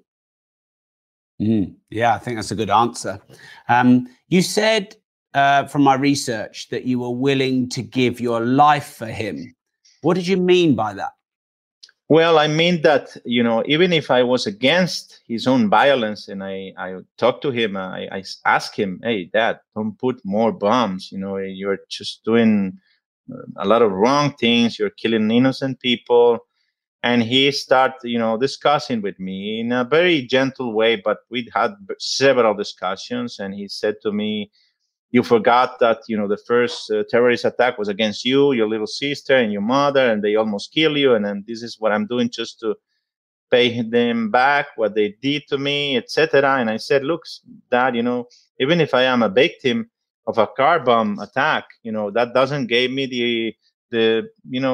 Yeah, I think that's a good answer. You said from my research that you were willing to give your life for him. What did you mean by that? Well, I mean that, even if I was against his own violence and I talked to him, I asked him, hey, Dad, don't put more bombs. You're just doing a lot of wrong things. You're killing innocent people. And he started, discussing with me in a very gentle way, but we'd had several discussions. And he said to me, you forgot that, the first terrorist attack was against you, your little sister and your mother, and they almost killed you. And then this is what I'm doing just to pay them back what they did to me, etc. And I said, look, Dad, even if I am a victim of a car bomb attack, that doesn't give me the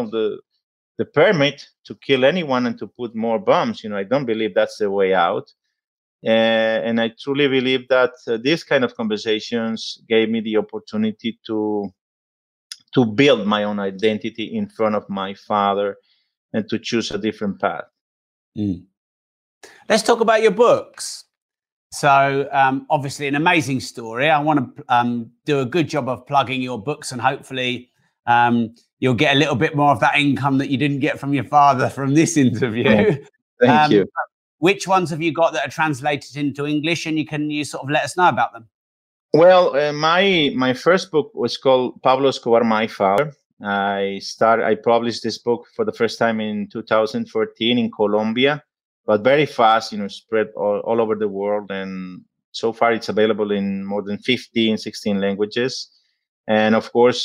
permit to kill anyone and to put more bombs. I don't believe that's the way out. And I truly believe that these kind of conversations gave me the opportunity to build my own identity in front of my father and to choose a different path. Let's talk about your books. So obviously an amazing story. I want to do a good job of plugging your books, and hopefully You'll get a little bit more of that income that you didn't get from your father from this interview. Thank you. Which ones have you got that are translated into English, and you sort of let us know about them? Well, my first book was called Pablo Escobar, My Father. I published this book for the first time in 2014 in Colombia, but very fast, spread all over the world. And so far it's available in more than 16 languages. And of course,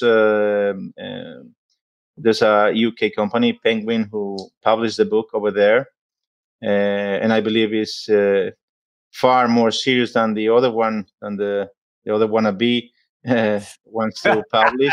there's a UK company, Penguin, who published the book over there. And I believe it's far more serious than the other one, than the other wannabe wants to publish.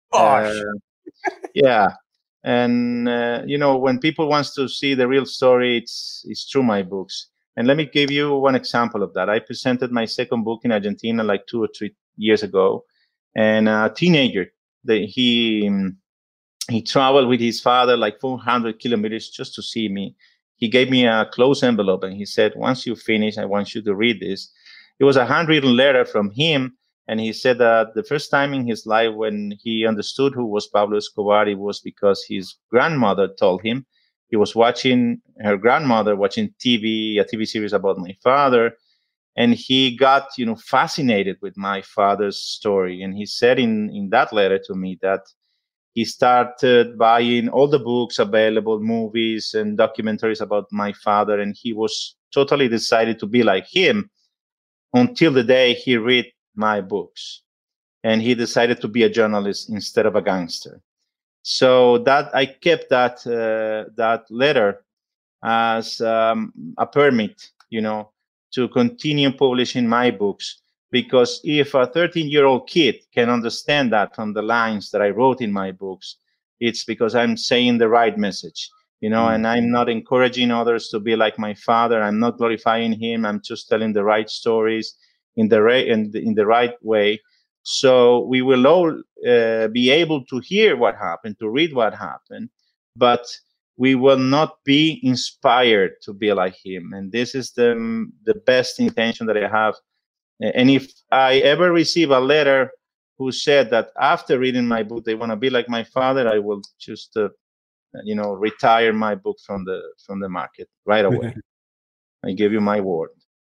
Yeah. And, when people wants to see the real story, it's through my books. And let me give you one example of that. I presented my second book in Argentina like 2 or 3 years ago. And a teenager, he traveled with his father like 400 kilometers just to see me. He gave me a closed envelope and he said, once you finish, I want you to read this. It was a handwritten letter from him. And he said that the first time in his life when he understood who was Pablo Escobar, it was because his grandmother told him. He was watching her grandmother, watching a TV series about my father. And he got, fascinated with my father's story. And he said in that letter to me that he started buying all the books available, movies and documentaries about my father. And he was totally decided to be like him until the day he read my books. And he decided to be a journalist instead of a gangster. So that I kept that letter as a permit, to continue publishing my books. Because if a 13-year-old kid can understand that from the lines that I wrote in my books, it's because I'm saying the right message, and I'm not encouraging others to be like my father. I'm not glorifying him. I'm just telling the right stories in the right way. So we will all be able to hear what happened, to read what happened, but we will not be inspired to be like him. And this is the best intention that I have. And if I ever receive a letter who said that after reading my book, they want to be like my father, I will just, retire my book from the market right away. I give you my word.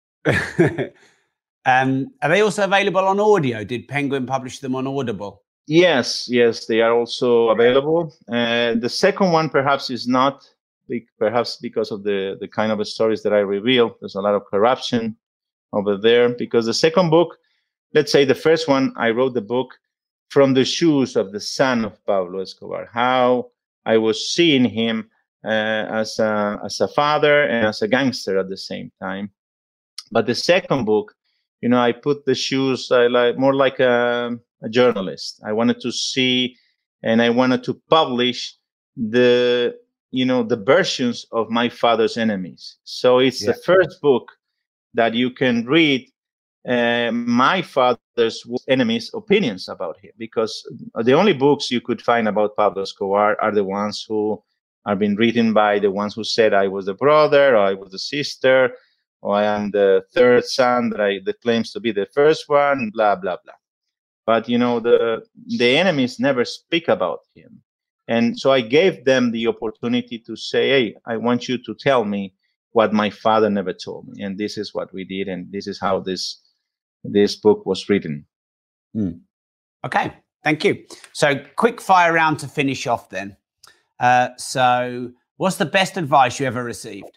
Are they also available on audio? Did Penguin publish them on Audible? Yes, they are also available. The second one perhaps is not, perhaps because of the kind of stories that I reveal. There's a lot of corruption over there, because the second book, let's say the first one, I wrote the book from the shoes of the son of Pablo Escobar, how I was seeing him as a father and as a gangster at the same time. But the second book, I put the shoes more like a journalist. I wanted to see, and I wanted to publish the versions of my father's enemies. So it's the first book that you can read my father's enemies' opinions about him, because the only books you could find about Pablo Escobar are the ones who are being written by the ones who said I was the brother, or I was the sister, or I am the third son that claims to be the first one, blah, blah, blah. But, the enemies never speak about him. And so I gave them the opportunity to say, hey, I want you to tell me what my father never told me. And this is what we did. And this is how this book was written. Okay, thank you. So quick fire round to finish off then. So what's the best advice you ever received?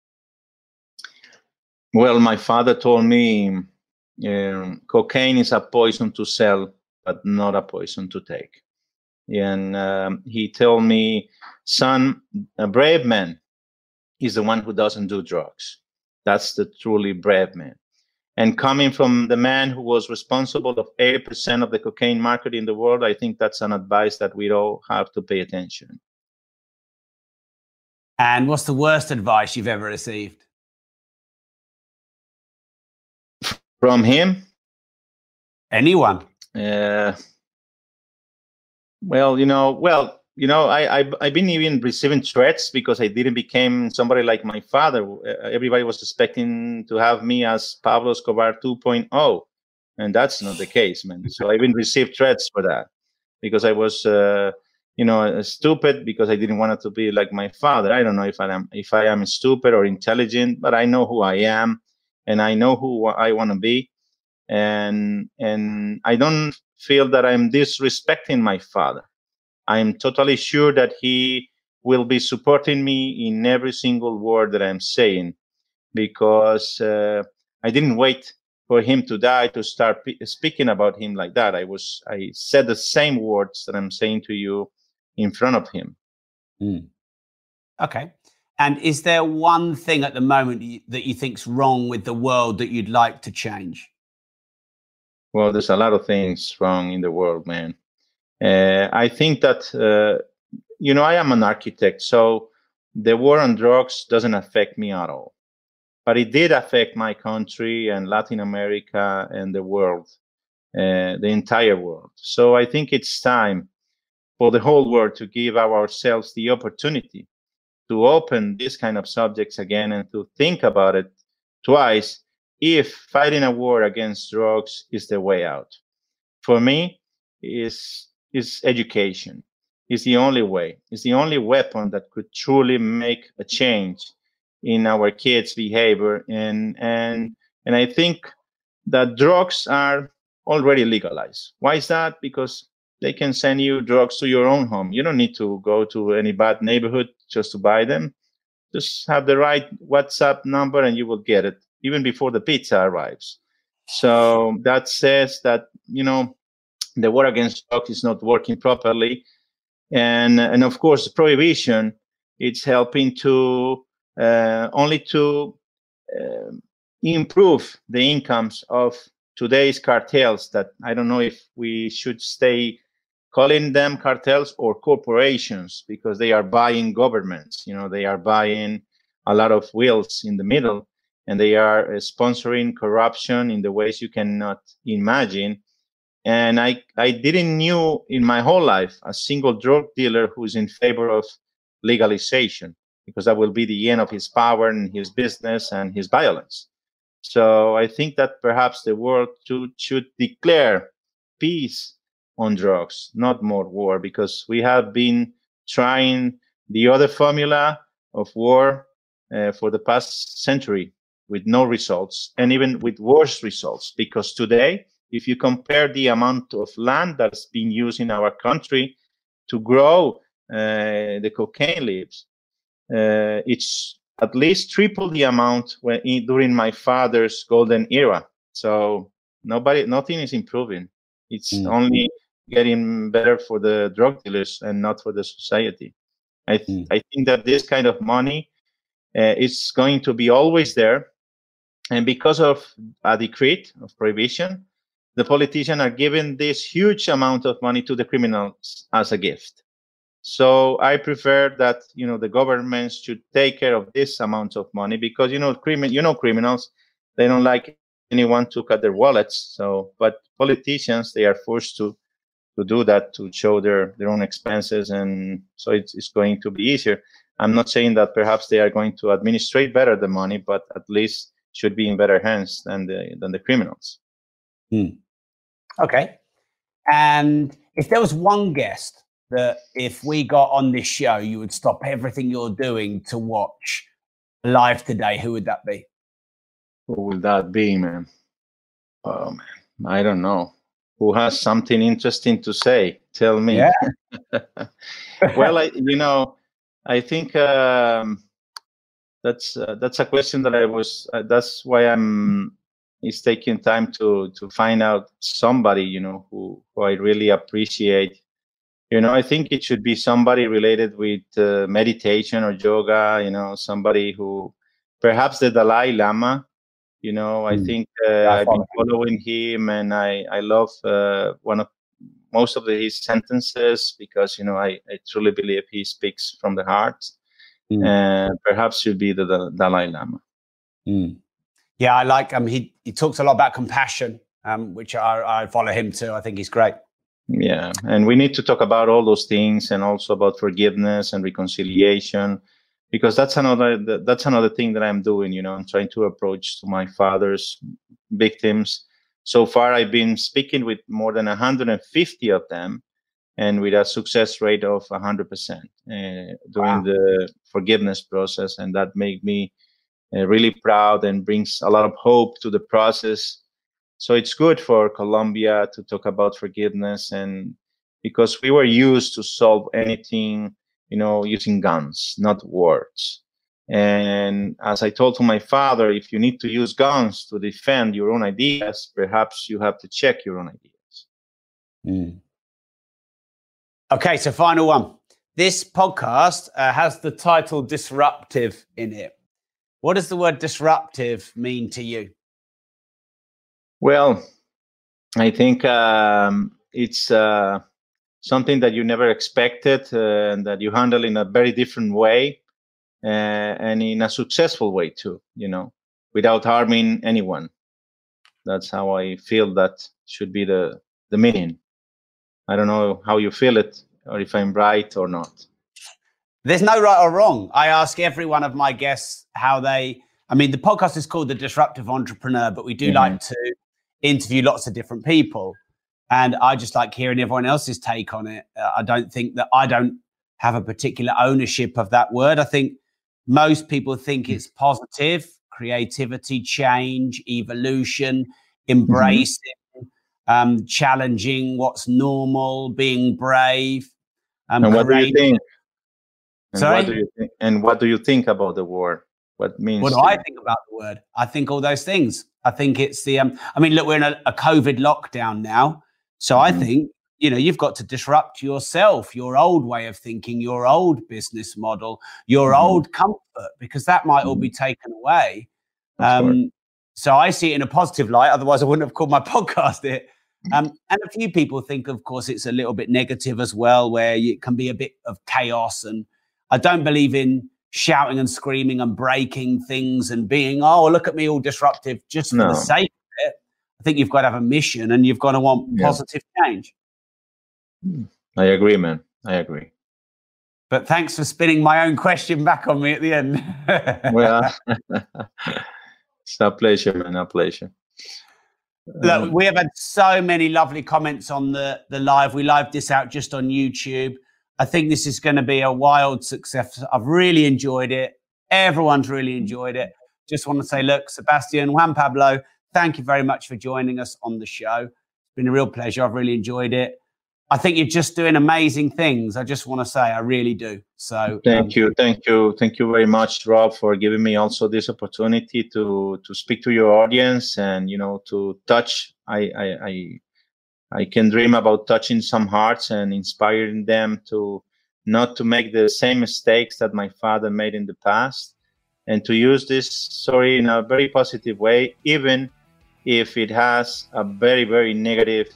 Well, my father told me cocaine is a poison to sell, but not a poison to take. And he told me, son, a brave man is the one who doesn't do drugs. That's the truly brave man. And coming from the man who was responsible of 80% of the cocaine market in the world, I think that's an advice that we all have to pay attention. And what's the worst advice you've ever received? From him? Anyone? I've been even receiving threats because I didn't become somebody like my father. Everybody was expecting to have me as Pablo Escobar 2.0, and that's not the case, man. So I even received threats for that. because I was, stupid because I didn't want to be like my father. I don't know if I am stupid or intelligent, but I know who I am, and I know who I want to be, and I don't feel that I'm disrespecting my father. I'm totally sure that he will be supporting me in every single word that I'm saying, because I didn't wait for him to die to start speaking about him like that. I said the same words that I'm saying to you in front of him. Okay. And is there one thing at the moment that you think's wrong with the world that you'd like to change? Well, there's a lot of things wrong in the world, man. I think that, I am an architect, so the war on drugs doesn't affect me at all. But it did affect my country and Latin America and the world, the entire world. So I think it's time for the whole world to give ourselves the opportunity to open these kind of subjects again and to think about it twice if fighting a war against drugs is the way out. For me, is education. Is the only way. It's the only weapon that could truly make a change in our kids' behavior. And I think that drugs are already legalized. Why is that? Because they can send you drugs to your own home. You don't need to go to any bad neighborhood just to buy them. Just have the right WhatsApp number and you will get it even before the pizza arrives. So that says that, the war against drugs is not working properly. And of course, prohibition, it's helping to only to improve the incomes of today's cartels that I don't know if we should stay calling them cartels or corporations, because they are buying governments. They are buying a lot of wheels in the middle, and they are sponsoring corruption in the ways you cannot imagine. And I didn't knew in my whole life a single drug dealer who's in favor of legalization, because that will be the end of his power and his business and his violence. So I think that perhaps the world should declare peace on drugs, not more war, because we have been trying the other formula of war for the past century with no results, and even with worse results. Because today, if you compare the amount of land that's been used in our country to grow the cocaine leaves, it's at least triple the amount during my father's golden era. So nothing is improving. It's only getting better for the drug dealers and not for the society. I think that this kind of money is going to be always there. And because of a decree of prohibition, the politicians are giving this huge amount of money to the criminals as a gift. So I prefer that, the governments should take care of this amount of money, because, criminals, they don't like anyone to cut their wallets. So, but politicians, they are forced to do that, to show their own expenses. And so it's going to be easier. I'm not saying that perhaps they are going to administrate better the money, but at least should be in better hands than the criminals. Okay. And if there was one guest that if we got on this show, you would stop everything you're doing to watch live today, who would that be? Who would that be, man? Oh, man, I don't know. Who has something interesting to say? Tell me. Yeah. Well, I think that's a question that that's why it's taking time to find out somebody, who I really appreciate. I think it should be somebody related with meditation or yoga, somebody who, perhaps the Dalai Lama. I think I've been following him, and I love most of his sentences, because, I truly believe he speaks from the heart. And perhaps should be the Dalai Lama. Yeah, I like him. He talks a lot about compassion, which I follow him too. I think he's great. Yeah, and we need to talk about all those things, and also about forgiveness and reconciliation, because that's another thing that I'm doing. I'm trying to approach to my father's victims. So far, I've been speaking with more than 150 of them, and with a success rate of 100% during the forgiveness process. And that made me really proud and brings a lot of hope to the process. So it's good for Colombia to talk about forgiveness, and because we were used to solve anything, using guns, not words. And as I told to my father, if you need to use guns to defend your own ideas, perhaps you have to check your own ideas. Mm. Okay, so final one. This podcast has the title Disruptive in it. What does the word disruptive mean to you? Well, I think it's something that you never expected and that you handle in a very different way and in a successful way too, without harming anyone. That's how I feel that should be the meaning. I don't know how you feel it or if I'm right or not. There's no right or wrong. I ask every one of my guests the podcast is called The Disruptive Entrepreneur, but we do like to interview lots of different people. And I just like hearing everyone else's take on it. I don't have a particular ownership of that word. I think most people think it's positive, creativity, change, evolution, embracing, challenging what's normal, being brave. And what do you think? Sorry? What do you think about the word? What means? What do I think about the word? I think all those things. I think it's the. Look, we're in a COVID lockdown now, so I think you've got to disrupt yourself, your old way of thinking, your old business model, your old comfort, because that might all be taken away. So I see it in a positive light. Otherwise, I wouldn't have called my podcast it. And a few people think, of course, it's a little bit negative as well, where it can be a bit of chaos. And I don't believe in shouting and screaming and breaking things and being, look at me, all disruptive just for the sake of it. I think you've got to have a mission and you've got to want positive change. I agree, man. I agree. But thanks for spinning my own question back on me at the end. Well, it's a pleasure, man. A pleasure. Look, we have had so many lovely comments on the live. We lived this out just on YouTube. I think this is going to be a wild success. I've really enjoyed it. Everyone's really enjoyed it. Just want to say, look, Sebastian, Juan Pablo, thank you very much for joining us on the show. It's been a real pleasure. I've really enjoyed it. I think you're just doing amazing things. I just want to say, I really do. So thank you very much, Rob, for giving me also this opportunity to speak to your audience and to touch. I can dream about touching some hearts and inspiring them to not to make the same mistakes that my father made in the past, and to use this story in a very positive way, even if it has a very, very negative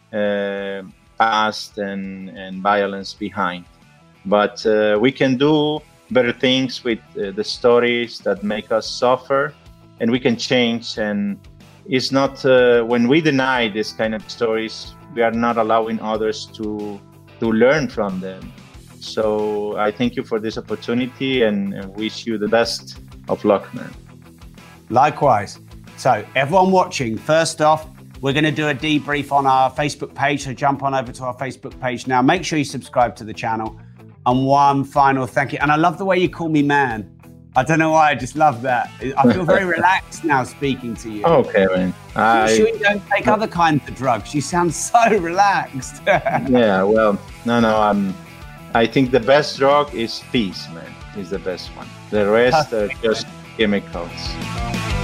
past and violence behind. But we can do better things with the stories that make us suffer, and we can change. And it's not when we deny this kind of stories, we are not allowing others to learn from them. So I thank you for this opportunity and wish you the best of luck, man. Likewise. So everyone watching, first off, we're going to do a debrief on our Facebook page. So jump on over to our Facebook page now. Make sure you subscribe to the channel. And one final thank you. And I love the way you call me man. I don't know why, I just love that. I feel very relaxed now speaking to you. Okay, man. I'm sure you don't take other kinds of drugs. You sound so relaxed. Yeah, well, no. I think the best drug is peace, man. Is the best one. The rest are just chemicals.